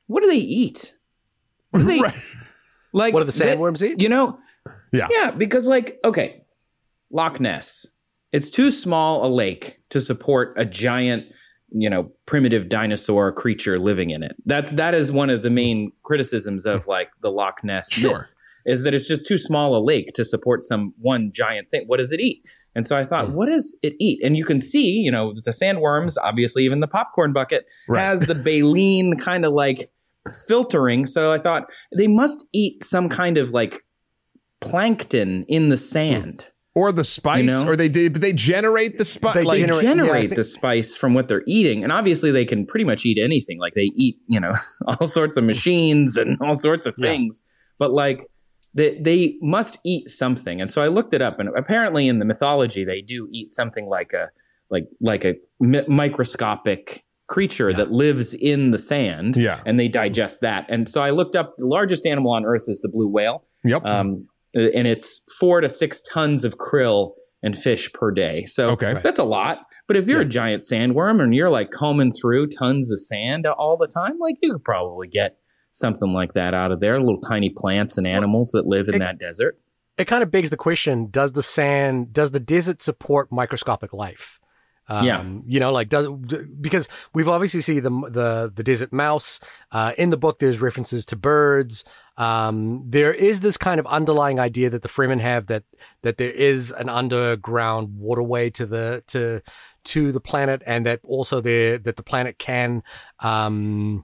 what do they eat? What do they Right. like? What do the sandworms they, eat? You know, Yeah. yeah, because like, okay, Loch Ness, it's too small a lake to support a giant, you know, primitive dinosaur creature living in it. That's that is one of the main criticisms of like the Loch Ness Sure. myth, is that it's just too small a lake to support some one giant thing. What does it eat? And so I thought, Mm. what does it eat? And you can see, you know, the sandworms, obviously even the popcorn bucket Right. has the baleen kind of like filtering. So I thought they must eat some kind of like plankton in the sand. Or the spice, You know? or they did they generate the spice? They They Like, generate- generate, yeah, I think- the spice from what they're eating. And obviously they can pretty much eat anything. Like they eat, you know, all sorts of machines and all sorts of Yeah. things. But like they, they must eat something. And so I looked it up, and apparently in the mythology, they do eat something like a like like a mi- microscopic creature Yeah. that lives in the sand. Yeah. And they digest that. And so I looked up, the largest animal on Earth is the blue whale. Yep. Um, and it's four to six tons of krill and fish per day. So Okay. Right. that's a lot. But if you're Yeah. a giant sandworm and you're like combing through tons of sand all the time, like you could probably get something like that out of there. Little tiny plants and animals that live in it- that desert. It kind of begs the question: does the sand, does the desert support microscopic life? Um, Yeah. you know, like does d- because we've obviously see the the the desert mouse uh, in the book. There's references to birds. Um, there is this kind of underlying idea that the Fremen have that that there is an underground waterway to the to to the planet, and that also there that the planet can um,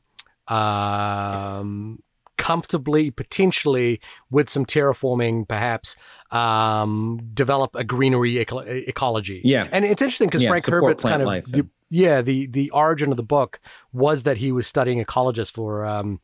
um, comfortably, potentially, with some terraforming, perhaps, um, develop a greenery eco- ecology. Yeah. And it's interesting because Yeah, Frank support Herbert's plant kind of, life the, and- yeah, the, the origin of the book was that he was studying ecologist for, um,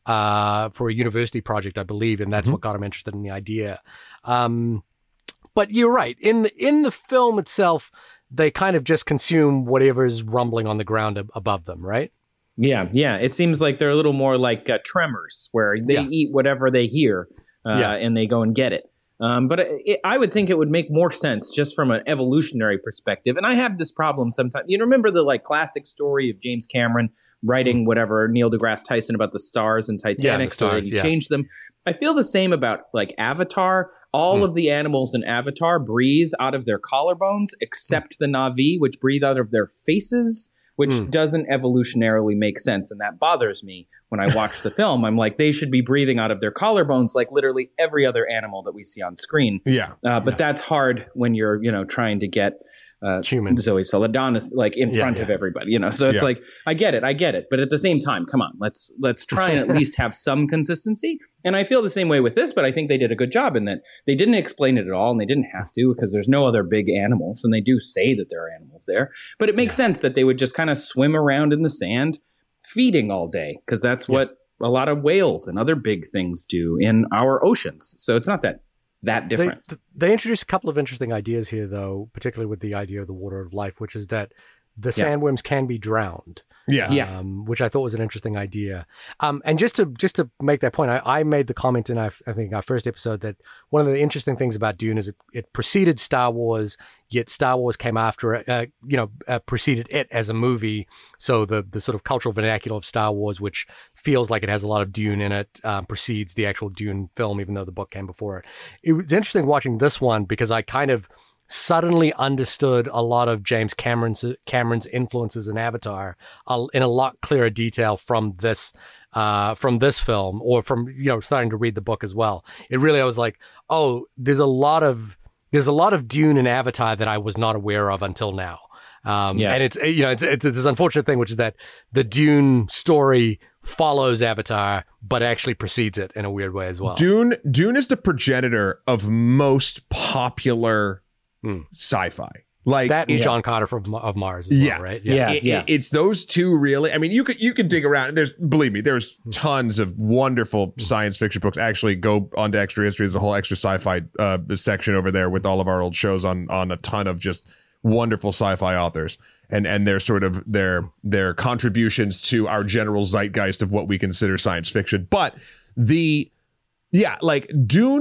uh, for a university project, I believe, and that's Mhm. what got him interested in the idea. Um, but you're right. In the, in the film itself, they kind of just consume whatever's rumbling on the ground ab- above them, right? Yeah, yeah. It seems like they're a little more like uh, tremors, where they Yeah. eat whatever they hear uh, Yeah. and they go and get it. Um, but it, I would think it would make more sense just from an evolutionary perspective. And I have this problem sometimes. You remember the like classic story of James Cameron writing whatever Neil deGrasse Tyson about the stars and Titanic, the so stars, they yeah. changed them. I feel the same about like Avatar. All Mm. of the animals in Avatar breathe out of their collarbones, except the Na'vi, which breathe out of their faces, which Mm. doesn't evolutionarily make sense. And that bothers me when I watch the film. I'm like, they should be breathing out of their collarbones like literally every other animal that we see on screen. yeah. Uh, but Yeah. that's hard when you're, you know, trying to get uh, Human. Zoe Saldana like in Yeah, front yeah. of everybody, you know. So it's Yeah. like, I get it, I get it, but at the same time, come on, let's let's try and at least have some consistency. And I feel the same way with this, but I think they did a good job in that they didn't explain it at all, and they didn't have to because there's no other big animals, and they do say that there are animals there. But it makes sense that they would just kind of swim around in the sand, feeding all day, because that's Yeah. what a lot of whales and other big things do in our oceans. So it's not that that different. They, they introduced a couple of interesting ideas here, though, particularly with the idea of the water of life, which is that the Yeah. sandworms can be drowned. Yes. Yeah. Um, which I thought was an interesting idea. Um, and just to just to make that point, I, I made the comment in our, I think our first episode that one of the interesting things about Dune is it, it preceded Star Wars, yet Star Wars came after it, uh, you know, uh, preceded it as a movie. So the the sort of cultural vernacular of Star Wars, which feels like it has a lot of Dune in it, um, precedes the actual Dune film, even though the book came before it. It was interesting watching this one because I kind of suddenly understood a lot of James Cameron's Cameron's influences in Avatar uh, in a lot clearer detail from this uh, from this film, or from, you know, starting to read the book as well. It really, I was like, oh, there's a lot of there's a lot of Dune and Avatar that I was not aware of until now. Um, Yeah. and it's, you know, it's, it's it's this unfortunate thing, which is that the Dune story follows Avatar, but actually precedes it in a weird way as well. Dune Dune is the progenitor of most popular Hmm. sci-fi. Like That and it- John Carter from of Mars as Yeah. well, right? Yeah. it- it- it's those two really. I mean, you could you could dig around. There's believe me, there's tons of wonderful science fiction books. Actually, go onto Extra History. There's a whole extra sci-fi uh, section over there with all of our old shows on on a ton of just wonderful sci-fi authors and and their sort of their their contributions to our general zeitgeist of what we consider science fiction. But the yeah, like Dune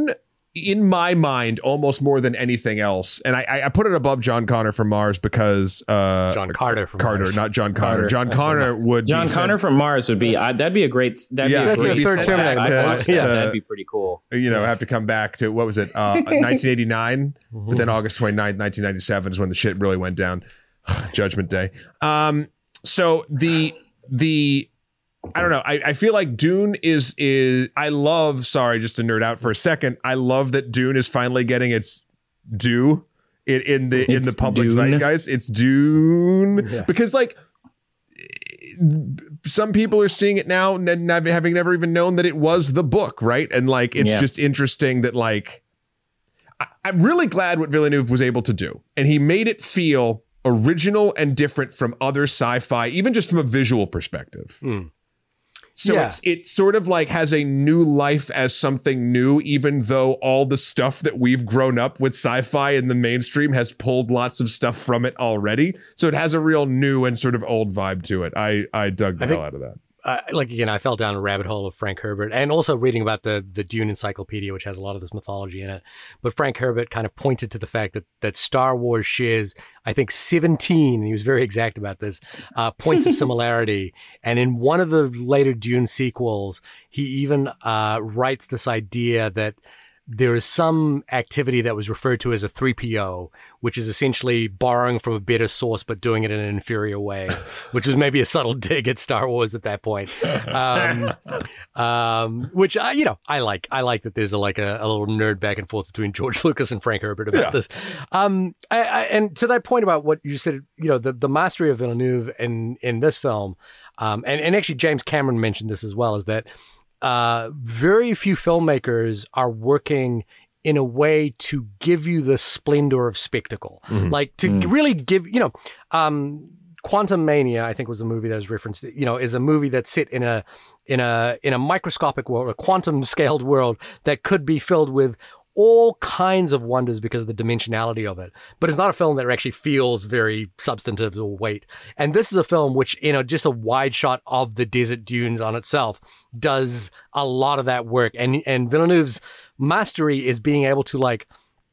in my mind, almost more than anything else, and I, I put it above John Connor from Mars because uh, John Carter from Carter, Mars. not John Connor. Carter. John Connor would John be Connor sent, from Mars would be uh, that'd be a great that'd Yeah, be a that's great a third sent Terminator. back I'd to- watch that. to- That'd be pretty cool. you know, have to come back to what was it, uh, nineteen eighty-nine, but then August twenty-ninth, nineteen ninety-seven is when the shit really went down. Judgment Day. Um, so the the I don't know. I, I feel like Dune is is I love. Sorry, just to nerd out for a second. I love that Dune is finally getting its due in, in the in It's the public Dune. zeitgeist. It's Dune Yeah. because like some people are seeing it now and and having never even known that it was the book, right? And like it's Yeah. just interesting that like I, I'm really glad what Villeneuve was able to do, and he made it feel original and different from other sci-fi, even just from a visual perspective. Mm. So Yeah. it's it sort of like has a new life as something new, even though all the stuff that we've grown up with sci-fi in the mainstream has pulled lots of stuff from it already. So it has a real new and sort of old vibe to it. I I dug the I hell think- out of that. Uh, like again, I fell down a rabbit hole of Frank Herbert, and also reading about the the Dune Encyclopedia, which has a lot of this mythology in it. But Frank Herbert kind of pointed to the fact that that Star Wars shares, I think, seventeen, and he was very exact about this, uh, points of similarity. And in one of the later Dune sequels, he even uh, writes this idea that there is some activity that was referred to as a three P O, which is essentially borrowing from a better source but doing it in an inferior way, which was maybe a subtle dig at Star Wars at that point. Um, um, which I, you know, I like. I like that there's a, like a, a little nerd back and forth between George Lucas and Frank Herbert about Yeah. this. Um, I, I, and to that point about what you said, you know, the, the mastery of Villeneuve in in this film, um, and and actually James Cameron mentioned this as well, is that. Uh, very few filmmakers are working in a way to give you the splendor of spectacle, Mhm. like to Mm. really give, you know, um, Quantum Mania, I think was a movie that was referenced, you know, is a movie that's set in a, in a, in a microscopic world, a quantum scaled world that could be filled with all kinds of wonders because of the dimensionality of it. But it's not a film that actually feels very substantive or weight. And this is a film which, you know, just a wide shot of the desert dunes on itself does a lot of that work. And and Villeneuve's mastery is being able to like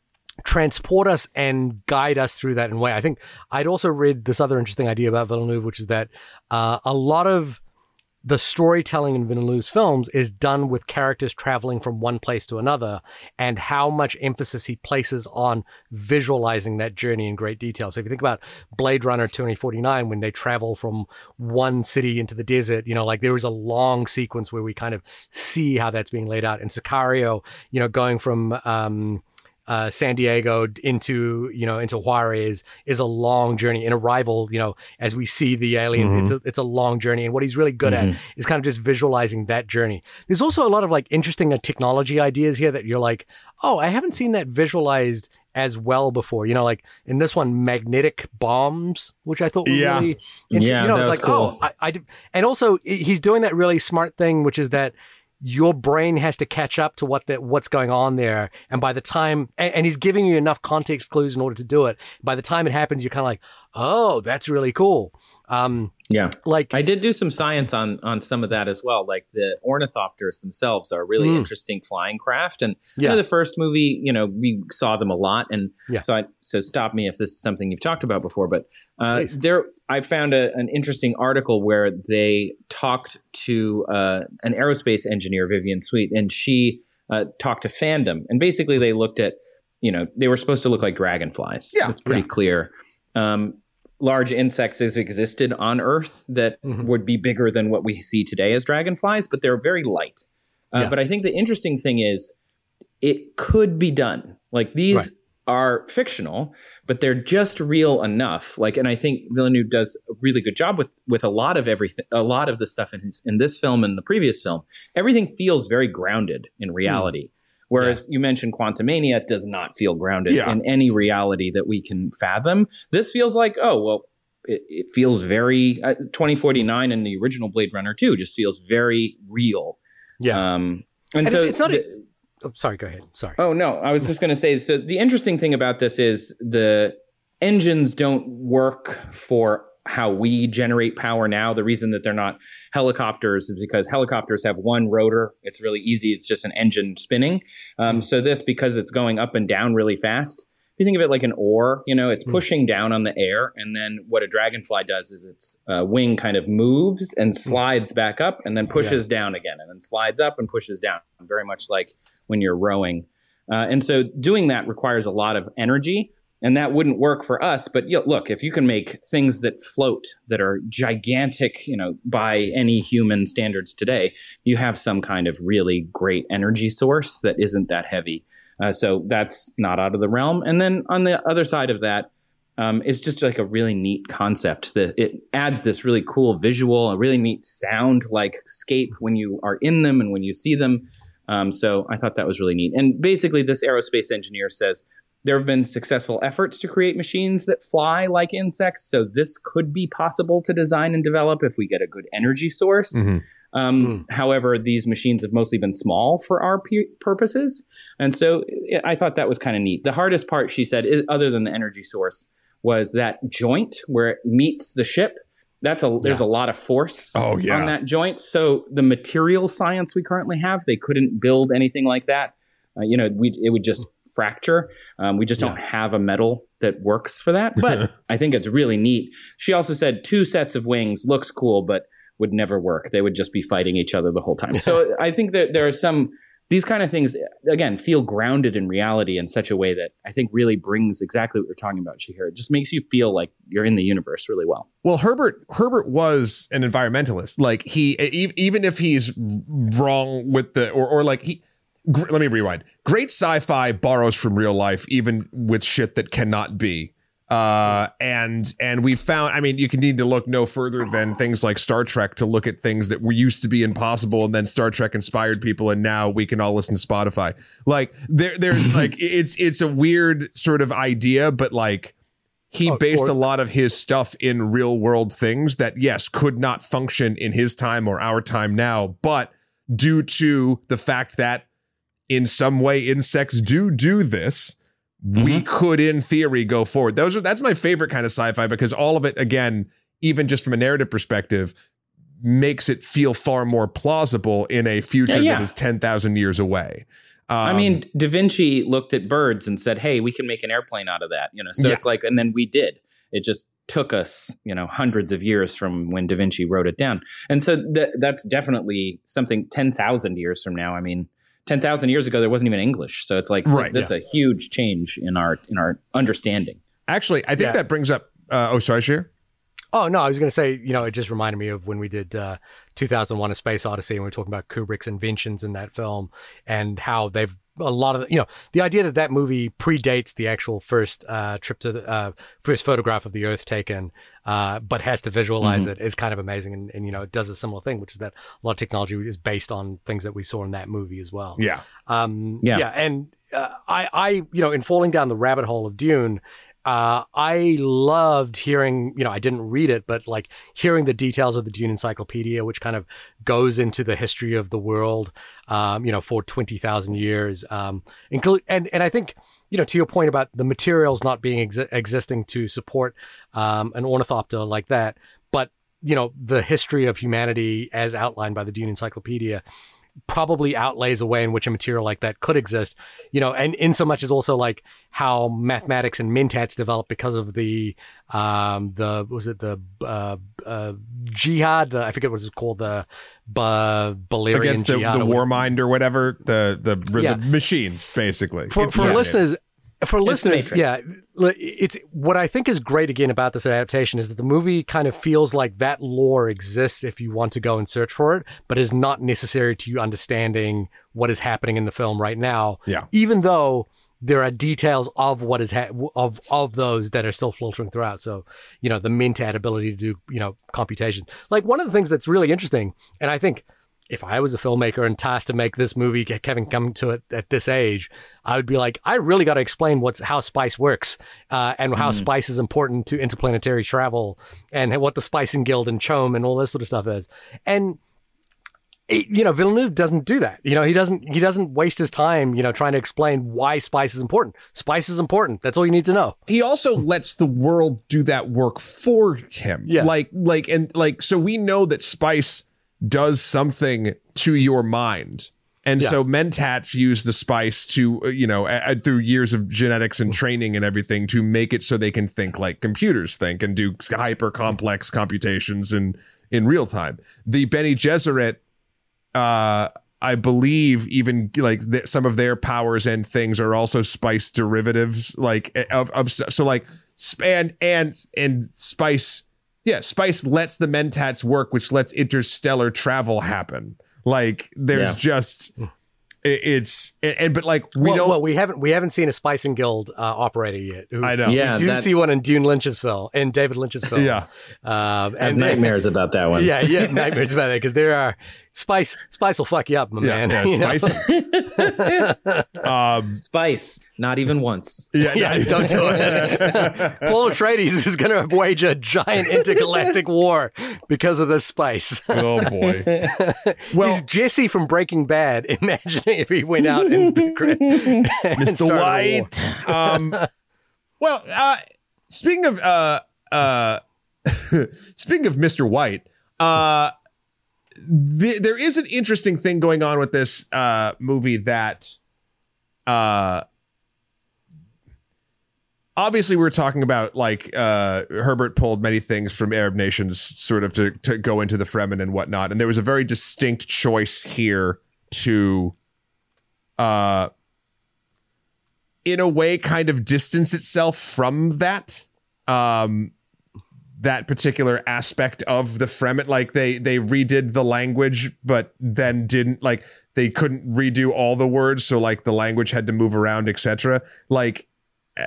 transport us and guide us through that in a way. I think I'd also read this other interesting idea about Villeneuve, which is that uh, a lot of the storytelling in Villeneuve's films is done with characters traveling from one place to another, and how much emphasis he places on visualizing that journey in great detail. So if you think about Blade Runner twenty forty-nine, when they travel from one city into the desert, you know, like there is a long sequence where we kind of see how that's being laid out. In Sicario, you know, going from, um, Uh, San Diego into, you know, into Juarez is a long journey. In Arrival, you know, as we see the aliens, Mhm. it's a, it's a long journey. And what he's really good Mhm. at is kind of just visualizing that journey. There's also a lot of like interesting uh, technology ideas here that you're like, oh, I haven't seen that visualized as well before. You know, like in this one, magnetic bombs, which I thought were Yeah. really interesting. Yeah, you know, that it's was like, cool. oh, I, I did. And also he's doing that really smart thing, which is that your brain has to catch up to what the, what's going on there. And by the time, and, and he's giving you enough context clues in order to do it. By the time it happens, you're kind of like, oh, that's really cool. Um, Yeah. like, I did do some science on on some of that as well. Like the ornithopters themselves are a really Mm. interesting flying craft. And Yeah. I know the first movie, you know, we saw them a lot. And Yeah. so I so stop me if this is something you've talked about before. But uh, Please. there, I found a, an interesting article where they talked to uh, an aerospace engineer, Vivian Sweet, and she uh, talked to fandom. And basically, they looked at, you know, they were supposed to look like dragonflies. Yeah. It's pretty Yeah. clear. Um, large insects has existed on Earth that Mhm. would be bigger than what we see today as dragonflies, but they're very light. Uh, Yeah. But I think the interesting thing is it could be done. Like these Right. are fictional, but they're just real enough. Like, and I think Villeneuve does a really good job with with a lot of everything, a lot of the stuff in his, in this film and the previous film. Everything feels very grounded in reality. Whereas you mentioned Quantumania does not feel grounded Yeah. in any reality that we can fathom. This feels like, oh, well, it, it feels very, uh, twenty forty-nine and the original Blade Runner two just feels very real. yeah. Um, and, And so, it- it's not a- the- oh, sorry, go ahead. Sorry. oh, no, I was just going to say, so the interesting thing about this is the engines don't work for how we generate power now. The reason that they're not helicopters is because helicopters have one rotor. It's really easy. It's just an engine spinning. Um, so this, because it's going up and down really fast, if you think of it like an oar, you know, it's pushing mm. down on the air. And then what a dragonfly does is its uh, wing kind of moves and slides back up and then pushes yeah. down again and then slides up and pushes down, very much like when you're rowing. Uh, and so doing that requires a lot of energy, and that wouldn't work for us. But you know, look, if you can make things that float, that are gigantic, you know, by any human standards today, you have some kind of really great energy source that isn't that heavy. Uh, so that's not out of the realm. And then on the other side of that, um, it's just like a really neat concept that it adds this really cool visual, a really neat sound like scape when you are in them and when you see them. Um, so I thought that was really neat. And basically this aerospace engineer says there have been successful efforts to create machines that fly like insects. So this could be possible to design and develop if we get a good energy source. Mm-hmm. Um, mm. However, these machines have mostly been small for our p- purposes. And so it, I thought that was kind of neat. The hardest part, she said, is, other than the energy source, was that joint where it meets the ship. That's a there's yeah. a lot of force oh, yeah. on that joint. So the material science we currently have, they couldn't build anything like that. Uh, you know, we it would just fracture. Um, we just don't yeah. have a metal that works for that. But I think it's really neat. She also said two sets of wings looks cool, but would never work. They would just be fighting each other the whole time. So I think that there are some, these kind of things, again, feel grounded in reality in such a way that I think really brings exactly what you're talking about, Shahir. It just makes you feel like you're in the universe really well. Well, Herbert Herbert was an environmentalist. Like he, even if he's wrong with the, or, or like he, let me rewind. Great sci-fi borrows from real life, even with shit that cannot be. Uh, and and we found, I mean, you can need to look no further than things like Star Trek to look at things that were used to be impossible, and then Star Trek inspired people, and now we can all listen to Spotify. Like there, there's like it's it's a weird sort of idea, but like he oh, based or- a lot of his stuff in real world things that yes could not function in his time or our time now, but due to the fact that in some way insects do do this. Mm-hmm. We could, in theory, go forward. Those are that's my favorite kind of sci-fi because all of it, again, even just from a narrative perspective, makes it feel far more plausible in a future yeah, yeah. that is ten thousand years away. Um, I mean, Da Vinci looked at birds and said, "Hey, we can make an airplane out of that." You know, so yeah. it's like, and then we did. It just took us, you know, hundreds of years from when Da Vinci wrote it down, and so that that's definitely something ten thousand years from now. I mean. ten thousand years ago, there wasn't even English. So it's like, right, that's yeah. a huge change in our in our understanding. Actually, I think yeah. that brings up, uh, oh, sorry, Shahir? Oh, no, I was going to say, you know, it just reminded me of when we did uh, two thousand one A Space Odyssey, and we were talking about Kubrick's inventions in that film and how they've, a lot of, the, you know, the idea that that movie predates the actual first uh, trip to the uh, first photograph of the Earth taken, uh, but has to visualize mm-hmm. it is kind of amazing. And, and, you know, it does a similar thing, which is that a lot of technology is based on things that we saw in that movie as well. Yeah. Um, yeah. Yeah. And uh, I, I, you know, in falling down the rabbit hole of Dune, Uh, I loved hearing, you know, I didn't read it, but like hearing the details of the Dune Encyclopedia, which kind of goes into the history of the world, um, you know, for twenty thousand years. Um, include, and, and I think, you know, to your point about the materials not being ex- existing to support um, an ornithopter like that, but, you know, the history of humanity as outlined by the Dune Encyclopedia probably outlays a way in which a material like that could exist, you know, and in so much as also like how mathematics and mentats developed because of the, um, the, was it the, uh, uh, jihad, the, I forget what it's called, the, uh, Balerian against the, jihad. the war mind or whatever, the, the, yeah. the machines, basically. For, for listeners, For listeners, yeah, it's what I think is great again about this adaptation is that the movie kind of feels like that lore exists if you want to go and search for it, but is not necessary to you understanding what is happening in the film right now. Yeah. Even though there are details of what is ha- of of those that are still filtering throughout. So, you know, the mentat ability to do, you know, computation. Like one of the things that's really interesting, and I think if I was a filmmaker and tasked to make this movie, Kevin, come to it at this age, I would be like, I really got to explain what's how spice works uh, and how mm. spice is important to interplanetary travel and what the Spicing Guild and CHOAM and all this sort of stuff is. And you know, Villeneuve doesn't do that. You know, he doesn't he doesn't waste his time, you know, trying to explain why spice is important. Spice is important. That's all you need to know. He also lets the world do that work for him. Yeah. Like, like, and like, so we know that spice does something to your mind. And Yeah. so Mentats use the spice to, uh, you know, uh, through years of genetics and training and everything to make it so they can think like computers think and do hyper complex computations in, in real time. The Bene Gesserit, uh, I believe even like th- some of their powers and things are also spice derivatives, like of, of so like and and and spice. Yeah, spice lets the Mentats work, which lets interstellar travel happen. Like there's Yeah. just it, it's and, and but like we well, don't. well, we haven't we haven't seen a spicing guild uh, operator yet. Who- I know. Yeah. We do that- see one in Dune Lynch's film, in David Lynch's film. Yeah. Um, I have and nightmares about that one. Yeah, yeah, nightmares about that because there are spice. Spice will fuck you up, my Yeah, man. yeah, you know? spicy. um, Spice, not even once. yeah, Yeah, don't do it. Paul Atreides is going to wage a giant intergalactic war because of this spice. Oh boy. Well, He's Jesse from Breaking Bad. Imagining if he went out and, and Mister started a war. White. Um, well, uh, speaking of uh, uh, speaking of Mister White, uh, th- there is an interesting thing going on with this uh, movie that, uh, obviously we're talking about like uh, Herbert pulled many things from Arab nations sort of to to go into the Fremen and whatnot, and there was a very distinct choice here to, uh, in a way, kind of distance itself from that. Um, that particular aspect of the Fremen, like they they redid the language, but then didn't like they couldn't redo all the words, so like the language had to move around, et cetera. Like uh,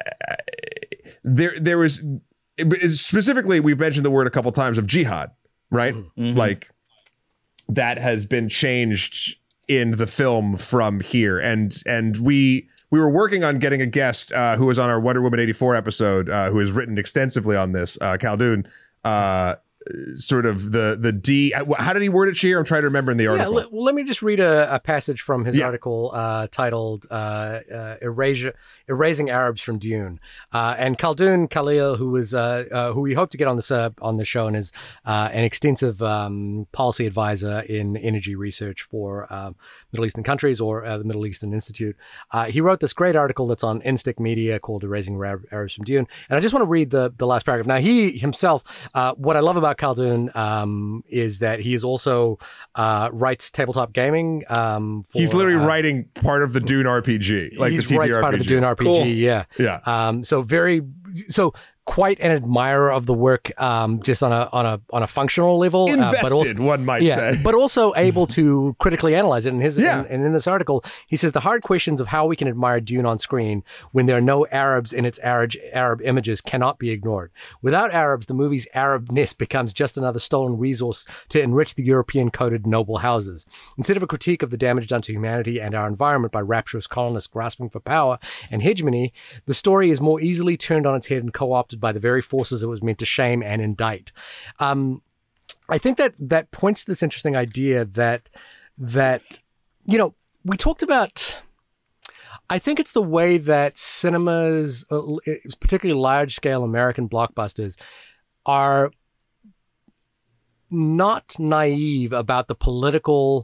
there there was specifically we've mentioned the word a couple times of jihad, right? Mhm. Like that has been changed in the film from here, and and we. We were working on getting a guest uh, who was on our Wonder Woman eighty-four episode, uh, who has written extensively on this, uh, Khaldun, uh, sort of the the D. How did he word it, Sheer? I'm trying to remember in the Yeah, article. le- well, let me just read a, a passage from his Yeah. article uh, titled uh, uh, Erasure, Erasing Arabs from Dune. Uh, and Khaldun Khalil, who was uh, uh, who we hope to get on this uh, on the show and is uh, an extensive um, policy advisor in energy research for um, Middle Eastern countries or uh, the Middle Eastern Institute. Uh, he wrote this great article that's on Instinct Media called Erasing Arab- Arabs from Dune. And I just want to read the, the last paragraph. Now, he himself, uh, what I love about Khaldun um, is that he is also uh, writes tabletop gaming. Um, for, He's literally uh, writing part of the Dune R P G, like he the T T R P G. writes part of the Dune R P G. Cool. Yeah. Yeah. Um, so very so quite an admirer of the work, um, just on a on a on a functional level, uh, Invested, but also, one might yeah, say. but also able to critically analyze it. And his Yeah. and, and in this article, he says the hard questions of how we can admire Dune on screen when there are no Arabs in its Arab Arab images cannot be ignored. Without Arabs, the movie's Arabness becomes just another stolen resource to enrich the European-coded noble houses. Instead of a critique of the damage done to humanity and our environment by rapturous colonists grasping for power and hegemony, the story is more easily turned on its head and co-opted by the very forces it was meant to shame and indict. Um, I think that that points to this interesting idea that that you know we talked about. I think it's the way that cinemas, uh, particularly large-scale American blockbusters, are not naive about the political,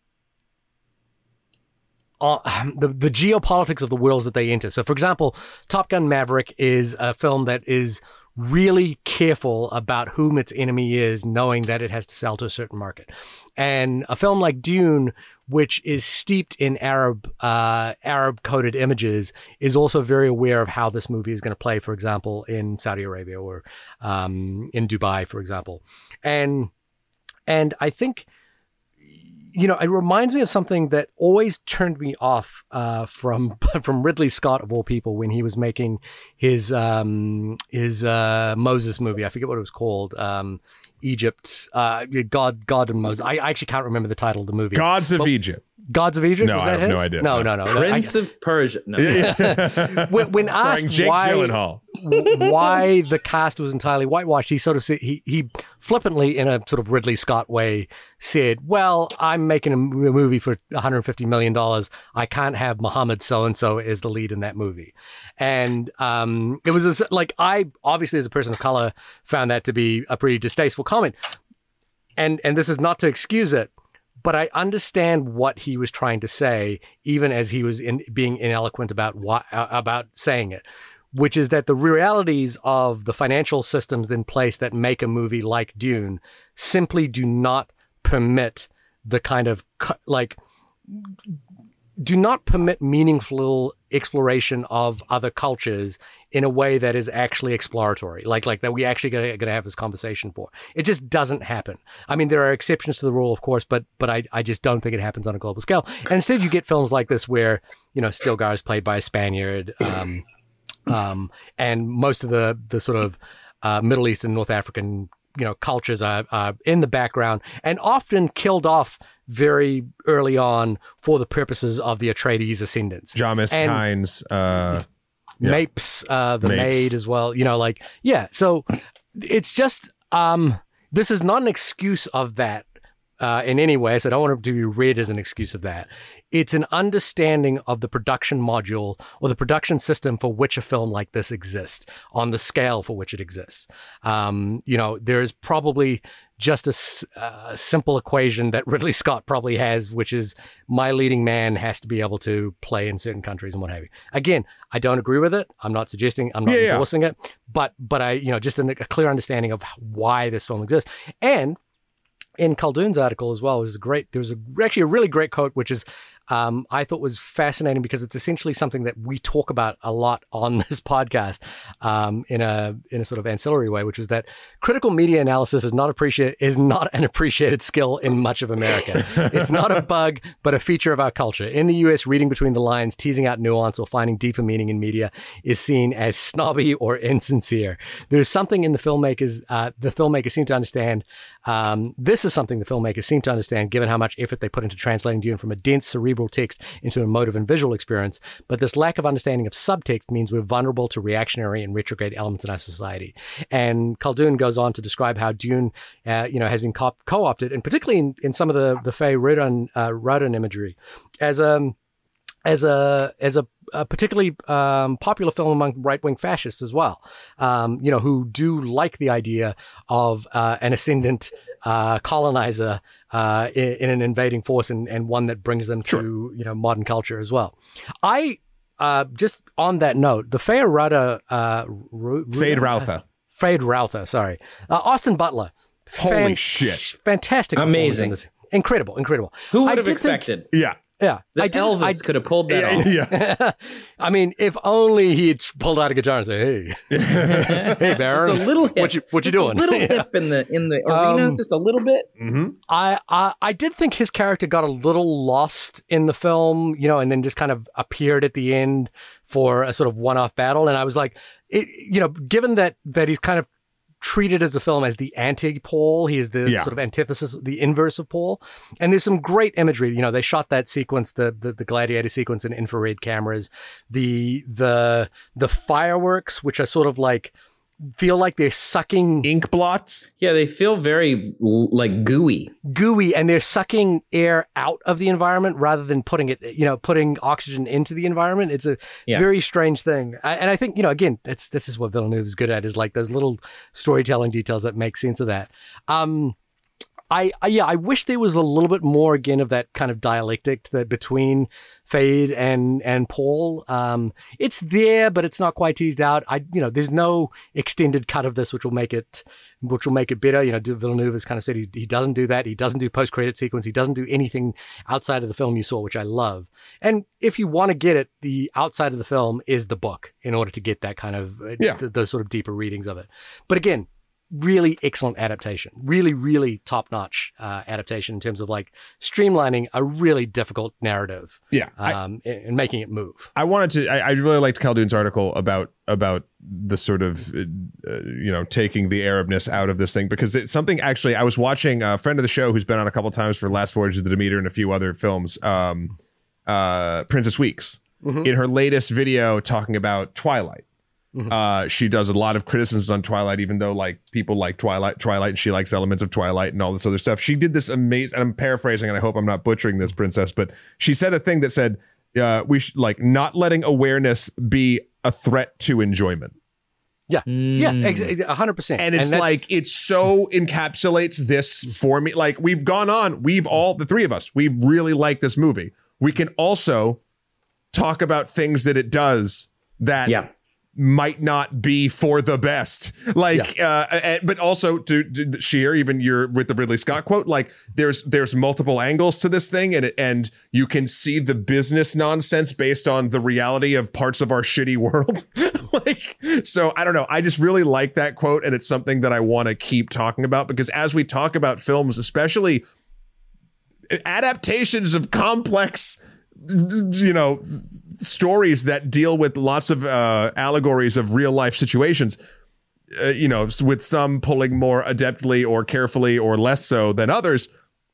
uh, the the geopolitics of the worlds that they enter. So, for example, Top Gun Maverick is a film that is really careful about whom its enemy is, knowing that it has to sell to a certain market. And a film like Dune, which is steeped in Arab uh, Arab coded images, is also very aware of how this movie is going to play, for example, in Saudi Arabia or um, in Dubai, for example. And and I think, you know, it reminds me of something that always turned me off uh, from from Ridley Scott, of all people, when he was making his um, his uh, Moses movie. I forget what it was called. Um, Egypt, uh, God, God and Moses. I, I actually can't remember the title of the movie. Gods of But- Egypt. Gods of Egypt? No, Was I that have no his? idea. No, no, no. Prince I, of Persia. No. when, when Starring asked Jake why, Gyllenhaal. why the cast was entirely whitewashed, he sort of said, he he flippantly, in a sort of Ridley Scott way, said, well, I'm making a movie for one hundred fifty million dollars. I can't have Muhammad so-and-so as the lead in that movie. And um, it was a, like, I obviously as a person of color found that to be a pretty distasteful comment. And and this is not to excuse it, but I understand what he was trying to say, even as he was in, being ineloquent about why, uh, about saying it, which is that the realities of the financial systems in place that make a movie like Dune simply do not permit the kind of, like, do not permit meaningful exploration of other cultures in a way that is actually exploratory, like like that we actually going to have this conversation for. It just doesn't happen. I mean, there are exceptions to the rule, of course, but but I, I just don't think it happens on a global scale. And instead, you get films like this where, you know, Stilgar is played by a Spaniard, um, um, and most of the the sort of uh, Middle Eastern, North African, you know, cultures are, are in the background and often killed off very early on for the purposes of the Atreides ascendants. Jamis, and Kynes, uh, yeah. Mapes, uh, the Mapes. maid as well. You know, like, yeah. So it's just, um, this is not an excuse of that uh, in any way. So I don't want it to be read as an excuse of that. It's an understanding of the production module or the production system for which a film like this exists, on the scale for which it exists. Um, you know, there's probably just a, s- a simple equation that Ridley Scott probably has, which is my leading man has to be able to play in certain countries and what have you. Again, I don't agree with it. I'm not suggesting, I'm not Yeah, yeah. endorsing it, but but I, you know, just a, a clear understanding of why this film exists. And in Khaldun's article as well, was a great. There was a, actually a really great quote, which is um, I thought was fascinating because it's essentially something that we talk about a lot on this podcast um, in a in a sort of ancillary way, which is that critical media analysis is not appreciate is not an appreciated skill in much of America. It's not a bug, but a feature of our culture. In the U S, reading between the lines, teasing out nuance, or finding deeper meaning in media is seen as snobby or insincere. There's something in the filmmakers. Uh, the filmmakers seem to understand. Um, this is something the filmmakers seem to understand, given how much effort they put into translating Dune from a dense cerebral text into an emotive and visual experience. But this lack of understanding of subtext means we're vulnerable to reactionary and retrograde elements in our society. And Khaldun goes on to describe how Dune, uh, you know, has been co- co-opted, and particularly in, in some of the the Fey Rodin, uh, Rodin imagery, as a as a as a, a particularly um, popular film among right-wing fascists as well, um, you know, who do like the idea of uh, an ascendant uh, colonizer uh, in, in an invading force, and, and one that brings them Sure. to, you know, modern culture as well. I uh, just on that note, the Feyd-Rautha, uh, Ru- Fade Ru- Routha. Feyd-Rautha, sorry, uh, Austin Butler. Holy shit. Fantastic. performance in Amazing. this. Incredible, incredible. Who I would have did think- expected Yeah. yeah. that I did- Elvis I- could have pulled that off? Yeah. yeah. I mean, if only he'd pulled out a guitar and say, "Hey, hey, Baron, Just a little hip. what you what you Just doing?" A little Yeah. hip in the in the arena, Um, just a little bit. Mm-hmm. I, I I did think his character got a little lost in the film, you know, and then just kind of appeared at the end for a sort of one-off battle. And I was like, it, you know, given that that he's kind of treated as a film as the anti-Paul, he is the Yeah. sort of antithesis, the inverse of Paul. And there's some great imagery. You know, they shot that sequence, the the, the gladiator sequence, in infrared cameras. The the the fireworks, which are sort of like feel like they're sucking Ink blots. Yeah, they feel very l- like gooey. gooey, and they're sucking air out of the environment rather than putting it, you know, putting oxygen into the environment. It's a Yeah. very strange thing. I, and I think, you know, again, that's, this is what Villeneuve is good at, is like those little storytelling details that make sense of that. Um, I, I yeah, I wish there was a little bit more again of that kind of dialectic that between Feyd and and Paul. Um, it's there, but it's not quite teased out. I you know, there's no extended cut of this which will make it which will make it better. You know, Villeneuve has kind of said he he doesn't do that. He doesn't do post credit sequence. He doesn't do anything outside of the film you saw, which I love. And if you want to get it, the outside of the film is the book in order to get that kind of uh, Yeah. th- those sort of deeper readings of it. But again, really excellent adaptation, really, really top-notch uh, adaptation in terms of like streamlining a really difficult narrative, Yeah. I, um, and, and making it move. I wanted to. I, I really liked Khaldun's article about about the sort of uh, you know taking the Arabness out of this thing, because it's something. Actually, I was watching a friend of the show who's been on a couple times for Last Voyage of the Demeter and a few other films. Um, uh, Princess Weeks Mhm. in her latest video talking about Twilight. Mm-hmm. Uh, she does a lot of criticisms on Twilight, even though like people like Twilight, Twilight, and she likes elements of Twilight and all this other stuff. She did this amazing, and I'm paraphrasing, and I hope I'm not butchering this, Princess, but she said a thing that said, uh, we should like not letting awareness be a threat to enjoyment. Yeah, mm. yeah, ex- one hundred percent. And it's and that- like, it so encapsulates this for me. Like, we've gone on, we've all, the three of us, we really like this movie. We can also talk about things that it does that yeah. might not be for the best. Like, yeah. uh, but also to, to Sheer, even you're with the Ridley Scott quote, like there's, there's multiple angles to this thing, and, and you can see the business nonsense based on the reality of parts of our shitty world. Like, so I don't know. I just really like that quote, and it's something that I want to keep talking about, because as we talk about films, especially adaptations of complex, you know, stories that deal with lots of uh, allegories of real life situations, uh, you know, with some pulling more adeptly or carefully or less so than others.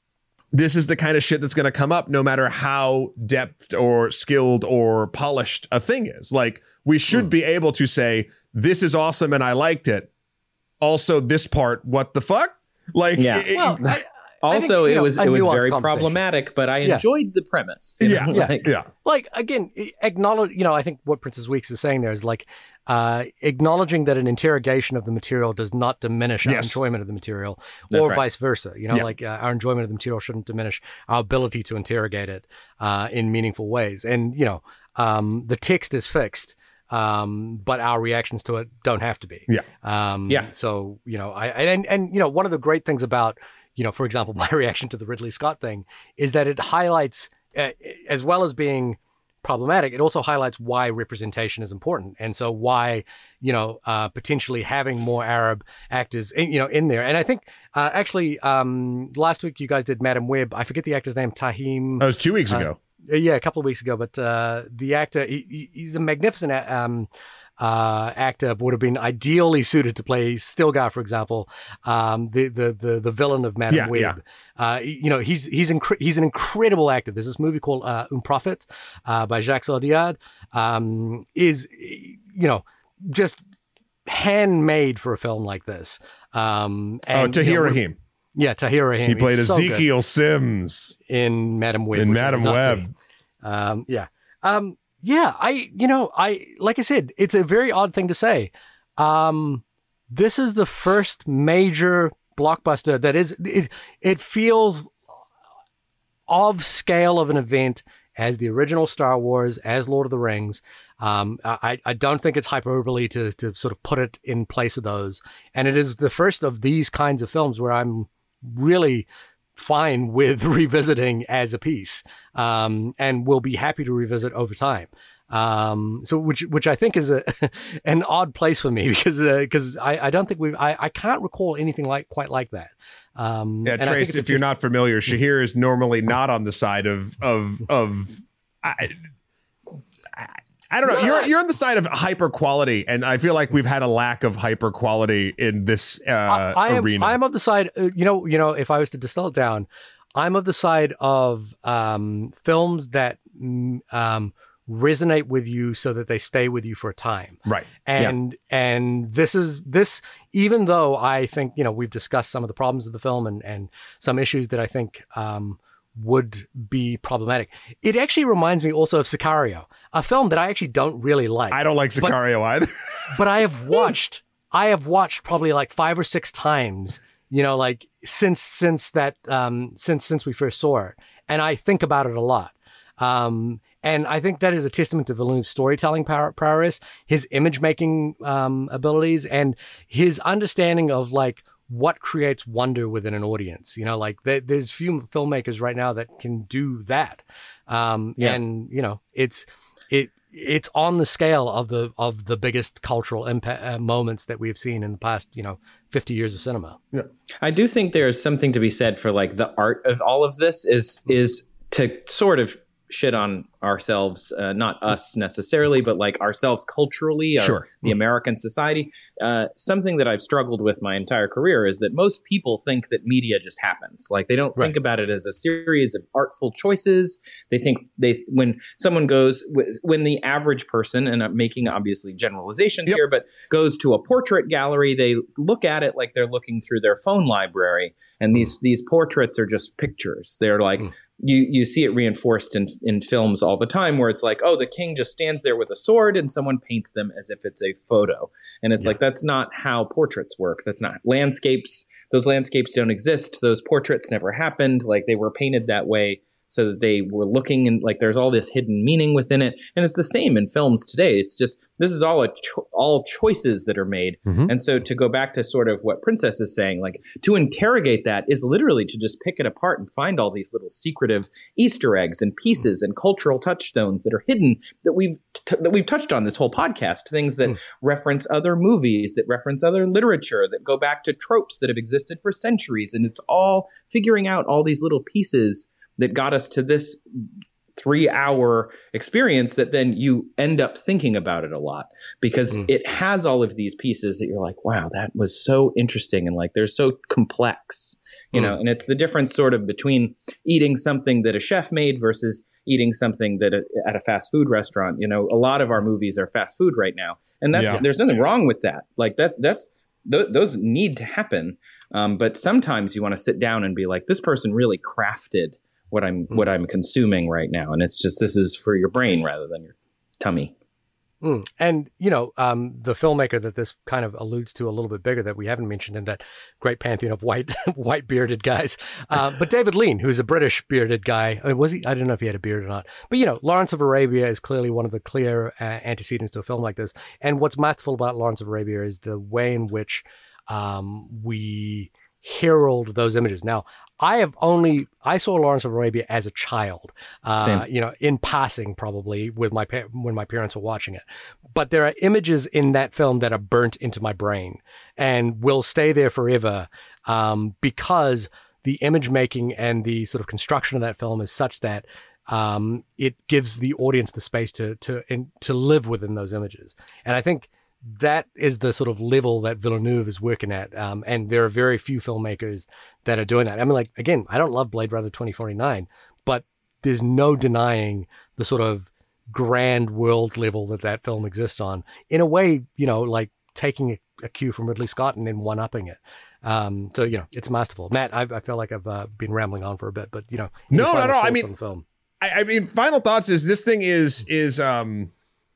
This is the kind of shit that's going to come up no matter how depth or skilled or polished a thing is. Like, we should mm. be able to say, this is awesome and I liked it. Also, this part, what the fuck? Like, yeah. It, well, I, also, think, it know, was it was very problematic, but I yeah. enjoyed the premise. You know? Yeah, like, yeah. Like, again, acknowledge, you know, I think what Princess Weeks is saying there is like, uh, acknowledging that an interrogation of the material does not diminish our yes. enjoyment of the material, That's or right. vice versa. You know, yeah. like uh, our enjoyment of the material shouldn't diminish our ability to interrogate it uh, in meaningful ways. And, you know, um, the text is fixed, um, but our reactions to it don't have to be. Yeah. Um, yeah. So, you know, I, and, and, you know, one of the great things about, you know, for example, my reaction to the Ridley Scott thing is that it highlights, uh, as well as being problematic, it also highlights why representation is important. And so why, you know, uh, potentially having more Arab actors, in, you know, in there. And I think uh, actually um, last week you guys did Madam Web. I forget the actor's name, Tahim. That was two weeks uh, ago. Yeah, a couple of weeks ago. But uh, the actor, he, he's a magnificent um Uh, actor, would have been ideally suited to play Stilgar, for example, um, the, the the the villain of Madam yeah, Web. Yeah. Uh, you know, he's he's inc- he's an incredible actor. There's this movie called uh, Un Prophet uh, by Jacques Audiard. Um, is you know just handmade for a film like this. Um, and, oh, Tahir you know, Rahim. Yeah, Tahir Rahim. He played He's Ezekiel so Sims in Madam Web. In Madam Web. Um, yeah. Um, Yeah, I, you know, I, like I said, it's a very odd thing to say. Um, this is the first major blockbuster that is, it, it feels of scale of an event as the original Star Wars, as Lord of the Rings. Um, I, I don't think it's hyperbole to, to sort of put it in place of those. And it is the first of these kinds of films where I'm really fine with revisiting as a piece, um, and will be happy to revisit over time. Um, so which which I think is a an odd place for me, because because uh, I, I don't think we've I, I can't recall anything like quite like that. Um, yeah, Trace, if you're not familiar, Shahir is normally not on the side of of of. I, I, I don't know. You're you're on the side of hyper quality, and I feel like we've had a lack of hyper quality in this uh, I, I am, arena. I'm of the side. Uh, you know, you know, if I was to distill it down, I'm of the side of um, films that um, resonate with you so that they stay with you for a time. Right. And yeah. and this is this. Even though I think, you know, we've discussed some of the problems of the film and and some issues that I think Um, would be problematic. It actually reminds me also of Sicario, a film that I actually don't really like. I don't like Sicario but, either. But I have watched, I have watched probably like five or six times, you know, like since, since that, um, since, since we first saw it. And I think about it a lot. Um, and I think that is a testament to Villeneuve's storytelling power, prowess, his image making, um, abilities, and his understanding of like, what creates wonder within an audience. You know, like there, there's few filmmakers right now that can do that. Um, yeah. And, you know, it's, it, it's on the scale of the, of the biggest cultural impact uh, moments that we've seen in the past, you know, fifty years of cinema. Yeah. I do think there's something to be said for like the art of all of this is, is to sort of shit on ourselves, uh, not us necessarily, but like ourselves culturally, our, sure. the American society. Uh, something that I've struggled with my entire career is that most people think that media just happens. Like they don't Right. think about it as a series of artful choices. They think they when someone goes when the average person, and I'm making obviously generalizations Yep. here, but goes to a portrait gallery, they look at it like they're looking through their phone library, and these these portraits are just pictures. They're like. Mm. You you see it reinforced in in films all the time where it's like, oh, the king just stands there with a sword and someone paints them as if it's a photo. And it's yeah. like, that's not how portraits work. That's not landscapes. Those landscapes don't exist. Those portraits never happened. Like they were painted that way so that they were looking and like there's all this hidden meaning within it. And it's the same in films today. It's just this is all a cho- all choices that are made. Mm-hmm. And so to go back to sort of what Princess is saying, like to interrogate that is literally to just pick it apart and find all these little secretive Easter eggs and pieces and cultural touchstones that are hidden that we've t- that we've touched on this whole podcast. Things that mm. reference other movies, that reference other literature, that go back to tropes that have existed for centuries. And it's all figuring out all these little pieces that got us to this three hour experience that then you end up thinking about it a lot because mm. it has all of these pieces that you're like, wow, that was so interesting. And like, they're so complex, you mm. know, and it's the difference sort of between eating something that a chef made versus eating something that a, at a fast food restaurant. You know, a lot of our movies are fast food right now. And that's, yeah. there's nothing wrong with that. Like that's, that's, th- those need to happen. Um, but sometimes you want to sit down and be like, this person really crafted what I'm mm. what I'm consuming right now. And it's just, this is for your brain rather than your tummy. Mm. And, you know, um, the filmmaker that this kind of alludes to a little bit bigger that we haven't mentioned in that great pantheon of white white bearded guys. Uh, but David Lean, who's a British bearded guy. I mean, was he? I don't know if he had a beard or not. But, you know, Lawrence of Arabia is clearly one of the clear uh, antecedents to a film like this. And what's masterful about Lawrence of Arabia is the way in which um, we herald those images. Now, I have only, I saw Lawrence of Arabia as a child, uh, you know, in passing probably with my, pa- when my parents were watching it. But there are images in that film that are burnt into my brain and will stay there forever um, because the image making and the sort of construction of that film is such that um, it gives the audience the space to, to, in, to live within those images. And I think that is the sort of level that Villeneuve is working at. Um, and there are very few filmmakers that are doing that. I mean, like, again, I don't love Blade Runner twenty forty-nine, but there's no denying the sort of grand world level that that film exists on in a way, you know, like taking a, a cue from Ridley Scott and then one-upping it. Um, so, you know, it's masterful. Matt, I've, I feel like I've uh, been rambling on for a bit, but, you know. No, no, no. I mean, the film. I, I mean, final thoughts is this thing is, is, um,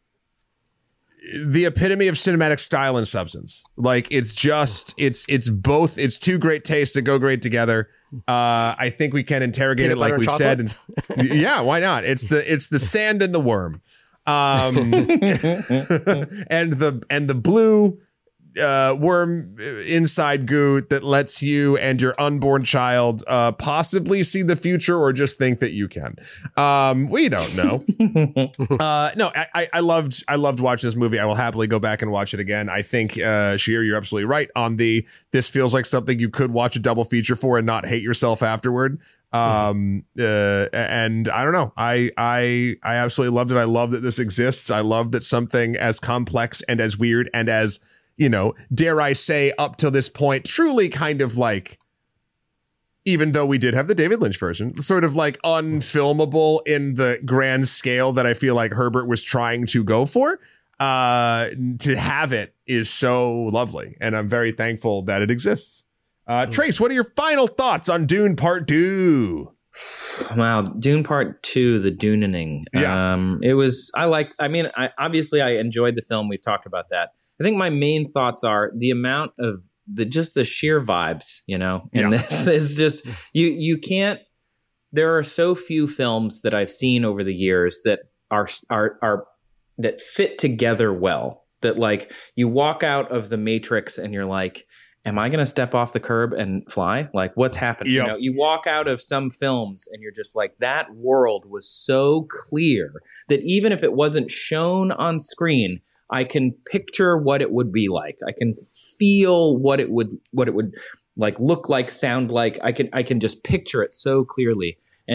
the epitome of cinematic style and substance. Like it's just, it's, it's both, it's two great tastes that go great together. Uh, I think we can interrogate Peanut it like we've said. And, yeah, why not? It's the, it's the sand and the worm. Um, and the, and the blue, uh, worm inside goo that lets you and your unborn child, uh, possibly see the future or just think that you can. Um, we don't know. uh, no, I, I loved, I loved watching this movie. I will happily go back and watch it again. I think, uh, Shir, you're absolutely right on the, this feels like something you could watch a double feature for and not hate yourself afterward. Um, uh, and I don't know. I, I, I absolutely loved it. I love that this exists. I love that something as complex and as weird and as, you know, dare I say, up to this point, truly kind of like, even though we did have the David Lynch version, sort of like unfilmable in the grand scale that I feel like Herbert was trying to go for, uh, to have it is so lovely. And I'm very thankful that it exists. Uh, Trace, what are your final thoughts on Dune Part Two? Wow, Dune Part Two, the Dunening. Yeah. Um, it was, I liked, I mean, I, obviously I enjoyed the film. We've talked about that. I think my main thoughts are the amount of the just the sheer vibes, you know, and yeah. this is just you you can't. There are so few films that I've seen over the years that are are are that fit together well. That like you walk out of the Matrix and you're like, am I going to step off the curb and fly? Like, what's happening? Yep. You know, you walk out of some films and you're just like, that world was so clear that even if it wasn't shown on screen, I can picture what it would be like. I can feel what it would, what it would like look like, sound like. I can, I can just picture it so clearly. And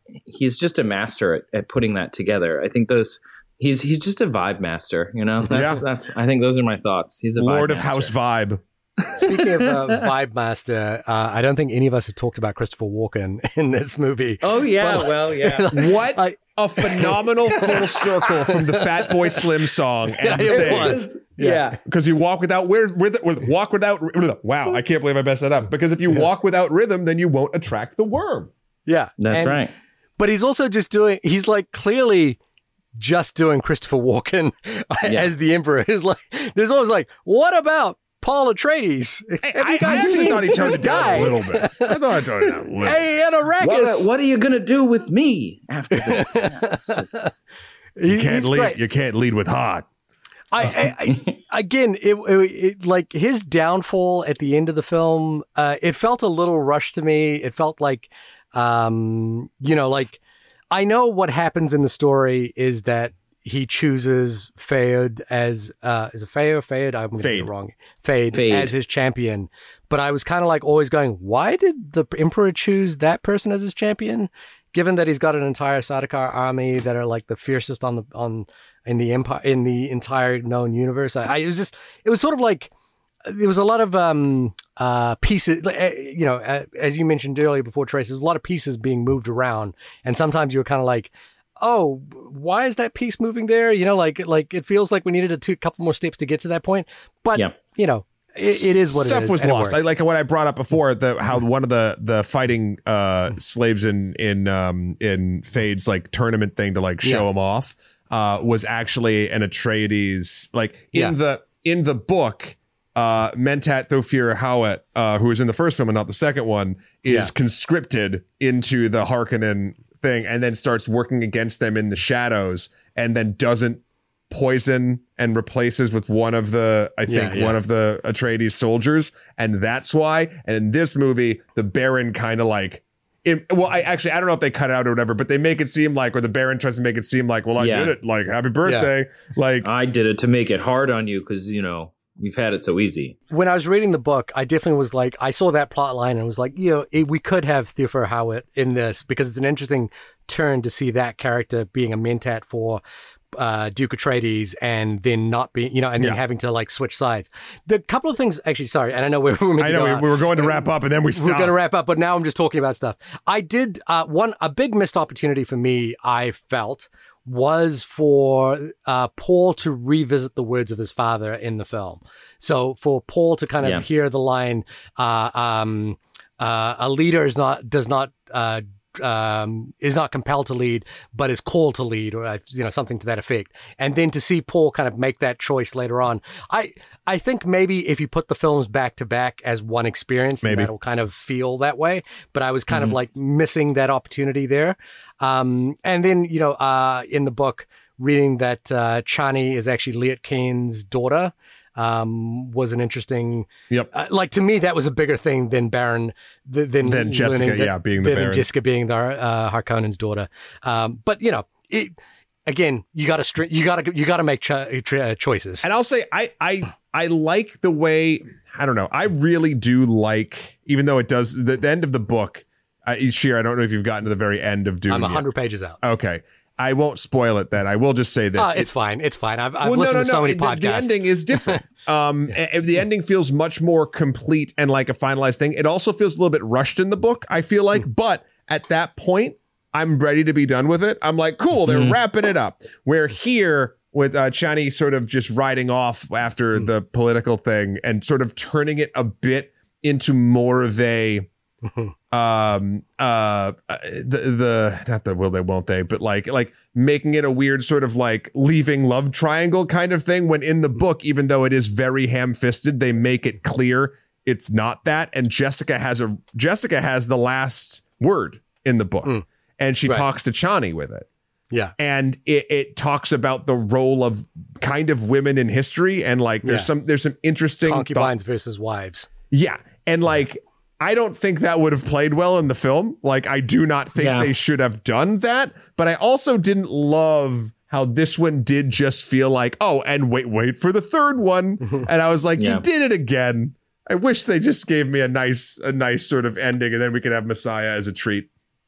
he's just a master at, at putting that together. I think those he's he's just a vibe master. You know, that's Yeah. that's. I think those are my thoughts. He's a Lord vibe of master. House Vibe. Speaking of uh, Vibe Master, uh, I don't think any of us have talked about Christopher Walken in this movie. Oh yeah, But- well yeah. What I- a phenomenal full circle from the Fat Boy Slim song and Yeah, the it thing. was. Yeah. Because you walk without with, with, with walk without wow, I can't believe I messed that up. Because if you walk without rhythm, then you won't attract the worm. Yeah, That's And- right. But he's also just doing. He's like clearly just doing Christopher Walken Yeah. as the Emperor. He's like, there's always like, what about Paul Atreides? Have I, you I guys actually seen thought he toned this it down guy? a little bit. I thought I toned it down a little. Hey, and Arrakis. What, what are you gonna do with me after this? Yeah, it's just He- You can't he's lead. great. You can't lead with hot. I, I, I again, it, it, it like his downfall at the end of the film. Uh, it felt a little rushed to me. It felt like, um, you know, like I know what happens in the story is that he chooses Fayed as uh, is it Fayed or Fayed? I'm going to get Fade. it wrong. Fayed, Fade. as his champion. But I was kind of like always going, why did the Emperor choose that person as his champion? Given that he's got an entire Sardaukar army that are like the fiercest on the on in the empire in the entire known universe, I, I it was just it was sort of like there was a lot of um uh pieces, like, uh, you know, uh, as you mentioned earlier before, Trace. There's a lot of pieces being moved around, and sometimes you're kind of like, oh, why is that piece moving there? You know, like like it feels like we needed a two, couple more steps to get to that point, but Yeah. you know. It, it is what Stuff it is. was and it lost. I worked. like what I brought up before. The how one of the the fighting uh, slaves in in um, in Fade's like tournament thing to like show Yeah. him off uh, was actually an Atreides. Like in Yeah. the in the book, uh, Mentat Thofir Hawat, uh, who was in the first film and not the second one, is Yeah. conscripted into the Harkonnen thing and then starts working against them in the shadows, and then doesn't poison and replaces with one of the I think Yeah, yeah. one of the Atreides soldiers, and that's why. And in this movie, the Baron kind of like it, well, I actually I don't know if they cut it out or whatever, but they make it seem like, or the Baron tries to make it seem like, well, I Yeah. did it, like happy birthday, like I did it to make it hard on you because you know we've had it so easy. when I was reading the book, I definitely was like, I saw that plot line and was like, you know, it, we could have Thufir Hawat in this because it's an interesting turn to see that character being a mentat for uh, Duke Atreides and then not being, you know, and then Yeah. having to like switch sides. The couple of things, actually, sorry, and I know we're, we're meant I to know go we, out. we were going to wrap up and then we We're stopped. going to wrap up, but now I'm just talking about stuff. I did uh, one a big missed opportunity for me. I felt was for uh, Paul to revisit the words of his father in the film. So for Paul to kind of Yeah. hear the line, uh, um, uh, "A leader is not does not." Uh, um, is not compelled to lead, but is called to lead, or uh, you know, something to that effect. And then to see Paul kind of make that choice later on, I I think maybe if you put the films back to back as one experience, then Maybe. that'll kind of feel that way. But I was kind of like missing that opportunity there. Um, and then you know, uh, in the book, reading that uh, Chani is actually Liet Kane's daughter. Um, was an interesting, Yep. uh, like to me that was a bigger thing than Baron, th- than Than Jessica, learning that- yeah, being the than Baron. Jessica being the uh, Harkonnen's daughter. Um, but you know, it, again, you got to str- you got to you got to make cho- uh, choices. And I'll say I I I like the way, I don't know, I really do like, even though it does the, the end of the book. I, Sheer, I don't know if you've gotten to the very end of Dune. I'm a yet. hundred pages out. Okay. I won't spoil it then. I will just say this. Uh, It- it's fine. It's fine. I've, I've well, listened no, no, to so no. many The- podcasts. The ending is different. um, and the ending feels much more complete and like a finalized thing. It also feels a little bit rushed in the book, I feel like. Mm. But at that point, I'm ready to be done with it. I'm like, cool, they're Mm-hmm. wrapping it up. Where here, with uh, Chani sort of just riding off after Mm. the political thing and sort of turning it a bit into more of a um uh the the not the will they won't they but like like making it a weird sort of like leaving love triangle kind of thing, when in the book, even though it is very ham-fisted, they make it clear it's not that. And Jessica has a Jessica has the last word in the book, Mm. and she Right. talks to Chani with it, Yeah. and it, it talks about the role of kind of women in history, and like there's Yeah. some there's some interesting thought- Concubines versus wives. yeah. And like, I don't think that would have played well in the film. Like, I do not think Yeah. they should have done that. But I also didn't love how this one did just feel like, oh, and wait, wait for the third one. And I was like, Yeah. you did it again. I wish they just gave me a nice, a nice sort of ending, and then we could have Messiah as a treat.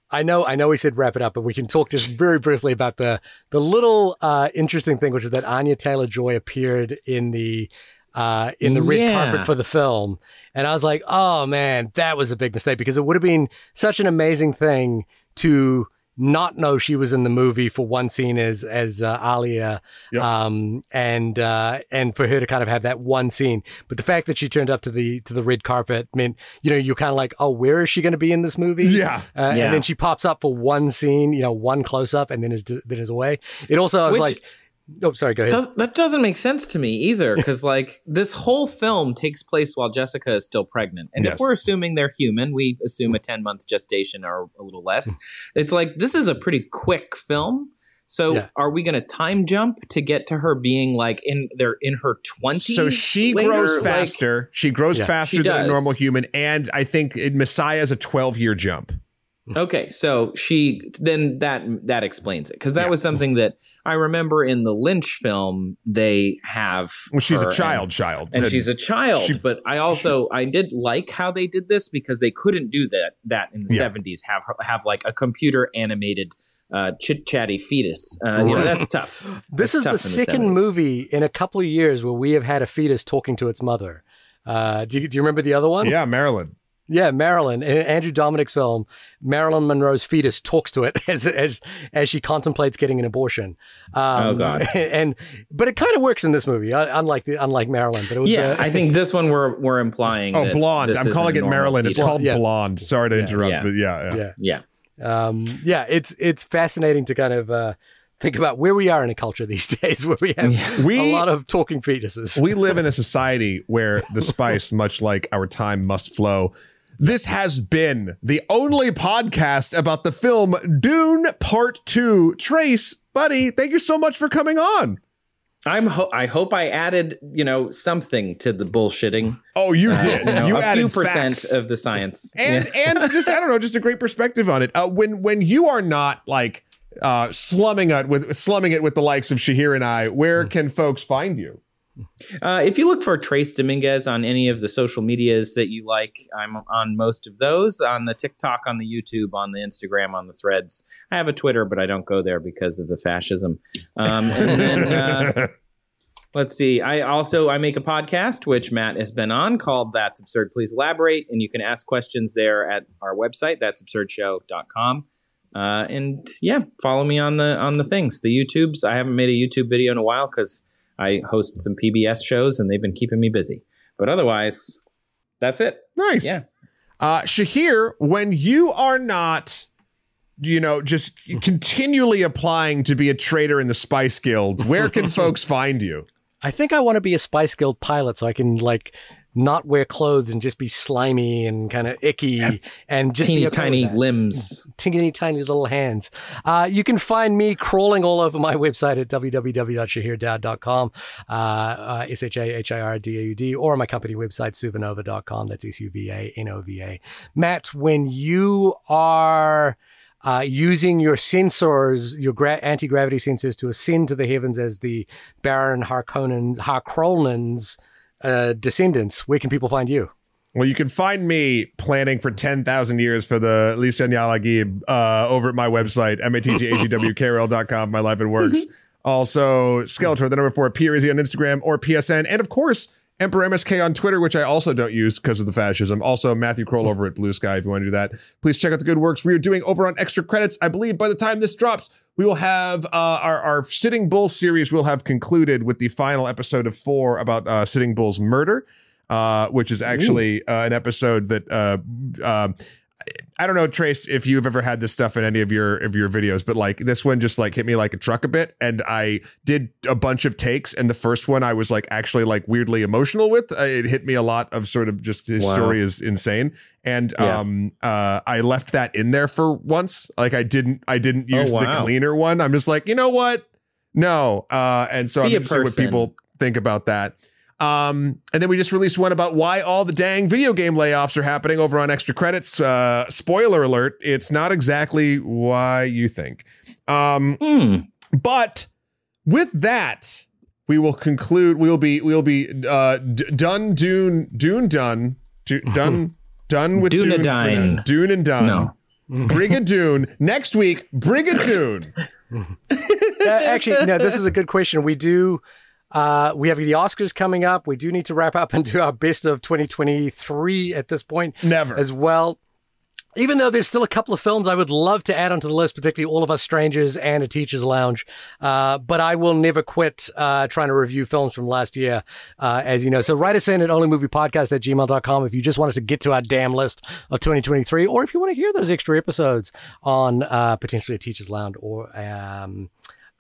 I know, I know we said wrap it up, but we can talk just very briefly about the the little uh, interesting thing, which is that Anya Taylor-Joy appeared in the uh, in the red Yeah. carpet for the film, and I was like, oh man, that was a big mistake, because it would have been such an amazing thing to not know she was in the movie for one scene as as uh, Alia, Yep. um, and uh, and for her to kind of have that one scene. But the fact that she turned up to the to the red carpet meant, you know, you're kind of like, oh, where is she going to be in this movie? Yeah. Uh, Yeah. And then she pops up for one scene, you know, one close up, and then is then is away. It also I was Which- like, oh, sorry, go ahead. Does, that doesn't make sense to me either, because like this whole film takes place while Jessica is still pregnant, and Yes. if we're assuming they're human, we assume a ten month gestation or a little less. It's like this is a pretty quick film. So Yeah. are we going to time jump to get to her being like in they're in her twenties? So she later? grows Like- faster. she grows Yeah. faster She than a does. normal human. And I think it, Messiah is a twelve year jump. Okay, so she then that that explains it, because that Yeah. was something that I remember in the Lynch film. They have Well, she's her a and- child, child. and she's a child. she- but I also I did like how they did this, because they couldn't do that that in the Yeah. seventies. Have her- have like a computer animated uh, chit chatty fetus. Uh, you know, Right. that's tough. This That's is tough the in second seventies. movie in a couple of years where we have had a fetus talking to its mother. Uh, do you do you remember the other one? Yeah, Marilyn. Yeah, Marilyn, in Andrew Dominic's film, Marilyn Monroe's fetus talks to it as as as she contemplates getting an abortion. Um, Oh, God. And but it kind of works in this movie, uh, unlike the unlike Marilyn. But it was Yeah, uh, I think this one we're we're implying. Oh, that blonde. this I'm isn't calling a it normal Marilyn. It's fetus. called Yeah. blonde. Sorry to Yeah. interrupt, Yeah. but yeah, yeah. yeah, Yeah. um, yeah. It's it's fascinating to kind of uh, think about where we are in a culture these days, where we have We- a lot of talking fetuses. We live in a society where the spice, much like our time, must flow. This has been the only podcast about the film Dune Part Two. Trace, buddy, thank you so much for coming on. I'm ho- I hope I added, you know, something to the bullshitting. Oh, you Uh, did. you know, you a added few percent facts. of the science. and Yeah. and just I don't know, just a great perspective on it. Uh, when when you are not like uh, slumming it with slumming it with the likes of Shahir and I, where can folks find you? Uh, if you look for Trace Dominguez on any of the social medias that you like, I'm on most of those, on the TikTok, on the YouTube, on the Instagram, on the Threads. I have a Twitter, but I don't go there because of the fascism. Um, and then uh, let's see. I also I make a podcast, which Matt has been on, called That's Absurd, Please Elaborate. And you can ask questions there at our website, that's absurd show dot com. Uh, and yeah, follow me on the on the things, the YouTubes. I haven't made a YouTube video in a while because I host some P B S shows and they've been keeping me busy. But otherwise, that's it. Nice. Yeah. Uh, Shahir, when you are not, you know, just continually applying to be a traitor in the Spice Guild, where can folks find you? I think I want to be a Spice Guild pilot so I can like not wear clothes and just be slimy and kind of icky and just Teeny be okay tiny with that. limbs. Teeny tiny little hands. Uh, you can find me crawling all over my website at w w w dot shahir daud dot com, uh, uh, S H A H I R D A U D, or on my company website, suvanova dot com. That's S U V A N O V A. Matt, when you are uh, using your sensors, your gra- anti-gravity sensors to ascend to the heavens as the Baron Harkonnens, Harkonnens uh, descendants, where can people find you? Well, you can find me planning for ten thousand years for the Lisan Yalagib uh, over at my website, M A T G A G W K R L dot com, My Life and Works. Also, Skeletor, the number four, P R Z on Instagram or P S N. And of course, Emperor M S K on Twitter, which I also don't use because of the fascism. Also, Matthew Kroll over at Blue Sky if you want to do that. Please check out the good works we are doing over on Extra Credits. I believe by the time this drops, we will have uh, our, our Sitting Bull series will have concluded with the final episode of four about uh, Sitting Bull's murder, uh, which is actually uh, an episode that uh, uh, I don't know, Trace, if you've ever had this stuff in any of your of your videos, but like this one just like hit me like a truck a bit, and I did a bunch of takes, and the first one I was like actually like weirdly emotional with. Uh, it hit me a lot of sort of just his Wow. story is insane, and Yeah. um uh I left that in there for once. Like I didn't I didn't use Oh, the wow. cleaner one. I'm just like, you know what? No, uh, and so Be I'm a interested in what person. people think about that. Um, and then we just released one about why all the dang video game layoffs are happening over on Extra Credits. Uh, spoiler alert, it's not exactly why you think. Um, Hmm. but with that, we will conclude. We'll be we'll be uh, d- done. Dune Dune done. Du- done done with Dune. for Dunedain. now. Dune and done. No. Brigadoon. Next week, Brigadoon. uh, actually, no, this is a good question. We do, uh, we have the Oscars coming up. We do need to wrap up and do our best of twenty twenty-three at this point. Never. As well. Even though there's still a couple of films I would love to add onto the list, particularly All of Us Strangers and A Teacher's Lounge. Uh, but I will never quit uh, trying to review films from last year, uh, as you know. So write us in at only movie podcast at gmail dot com if you just want us to get to our damn list of twenty twenty-three, or if you want to hear those extra episodes on uh, potentially A Teacher's Lounge or um,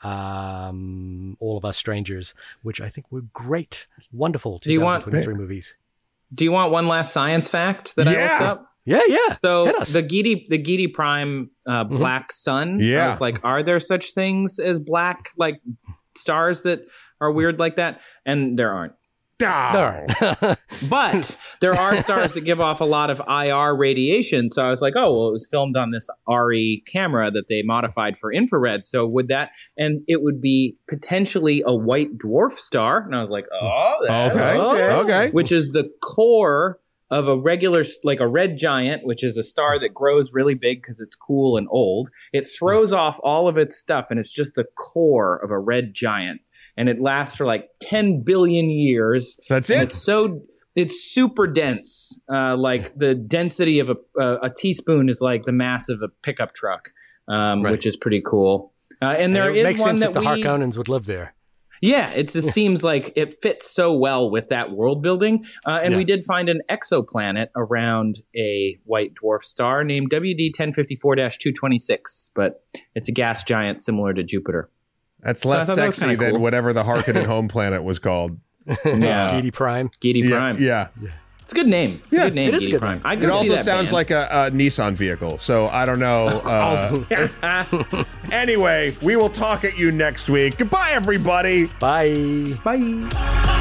um, All of Us Strangers, which I think were great, wonderful twenty twenty-three want, movies. Do you want one last science fact that yeah. I looked up? Yeah, yeah. So the Giedi, the Giedi Prime uh, Mm-hmm. black sun. Yeah. I was like, are there such things as black like stars that are weird like that? And there aren't. Oh. But there are stars that give off a lot of I R radiation. So I was like, oh, well, it was filmed on this R E camera that they modified for infrared. So would that, and it would be potentially a white dwarf star. And I was like, oh, that, Okay. okay. Okay. Which is the core of a regular, like a red giant, which is a star that grows really big because it's cool and old. It throws off all of its stuff, and it's just the core of a red giant. And it lasts for like ten billion years. That's And it? It's so, it's super dense. Uh, like the density of a, uh, a teaspoon is like the mass of a pickup truck, um, Right. which is pretty cool. Uh, and there it is makes one sense that, that, the we, Harkonnens would live there. yeah, it just seems like it fits so well with that world building. Uh, and Yeah. we did find an exoplanet around a white dwarf star named W D ten fifty-four dash two twenty-six, but it's a gas giant similar to Jupiter. That's So I less thought that was sexy kinda than cool. whatever the Harkonnen home planet was called. Yeah. Giedi Prime. Giedi Yeah, Prime. yeah. It's a good name. It's Yeah, a good name, it is a Giedi good Prime. name. I'd It go see also that sounds band. like a, a Nissan vehicle, so I don't know. Uh, anyway, we will talk at you next week. Goodbye, everybody. Bye. Bye.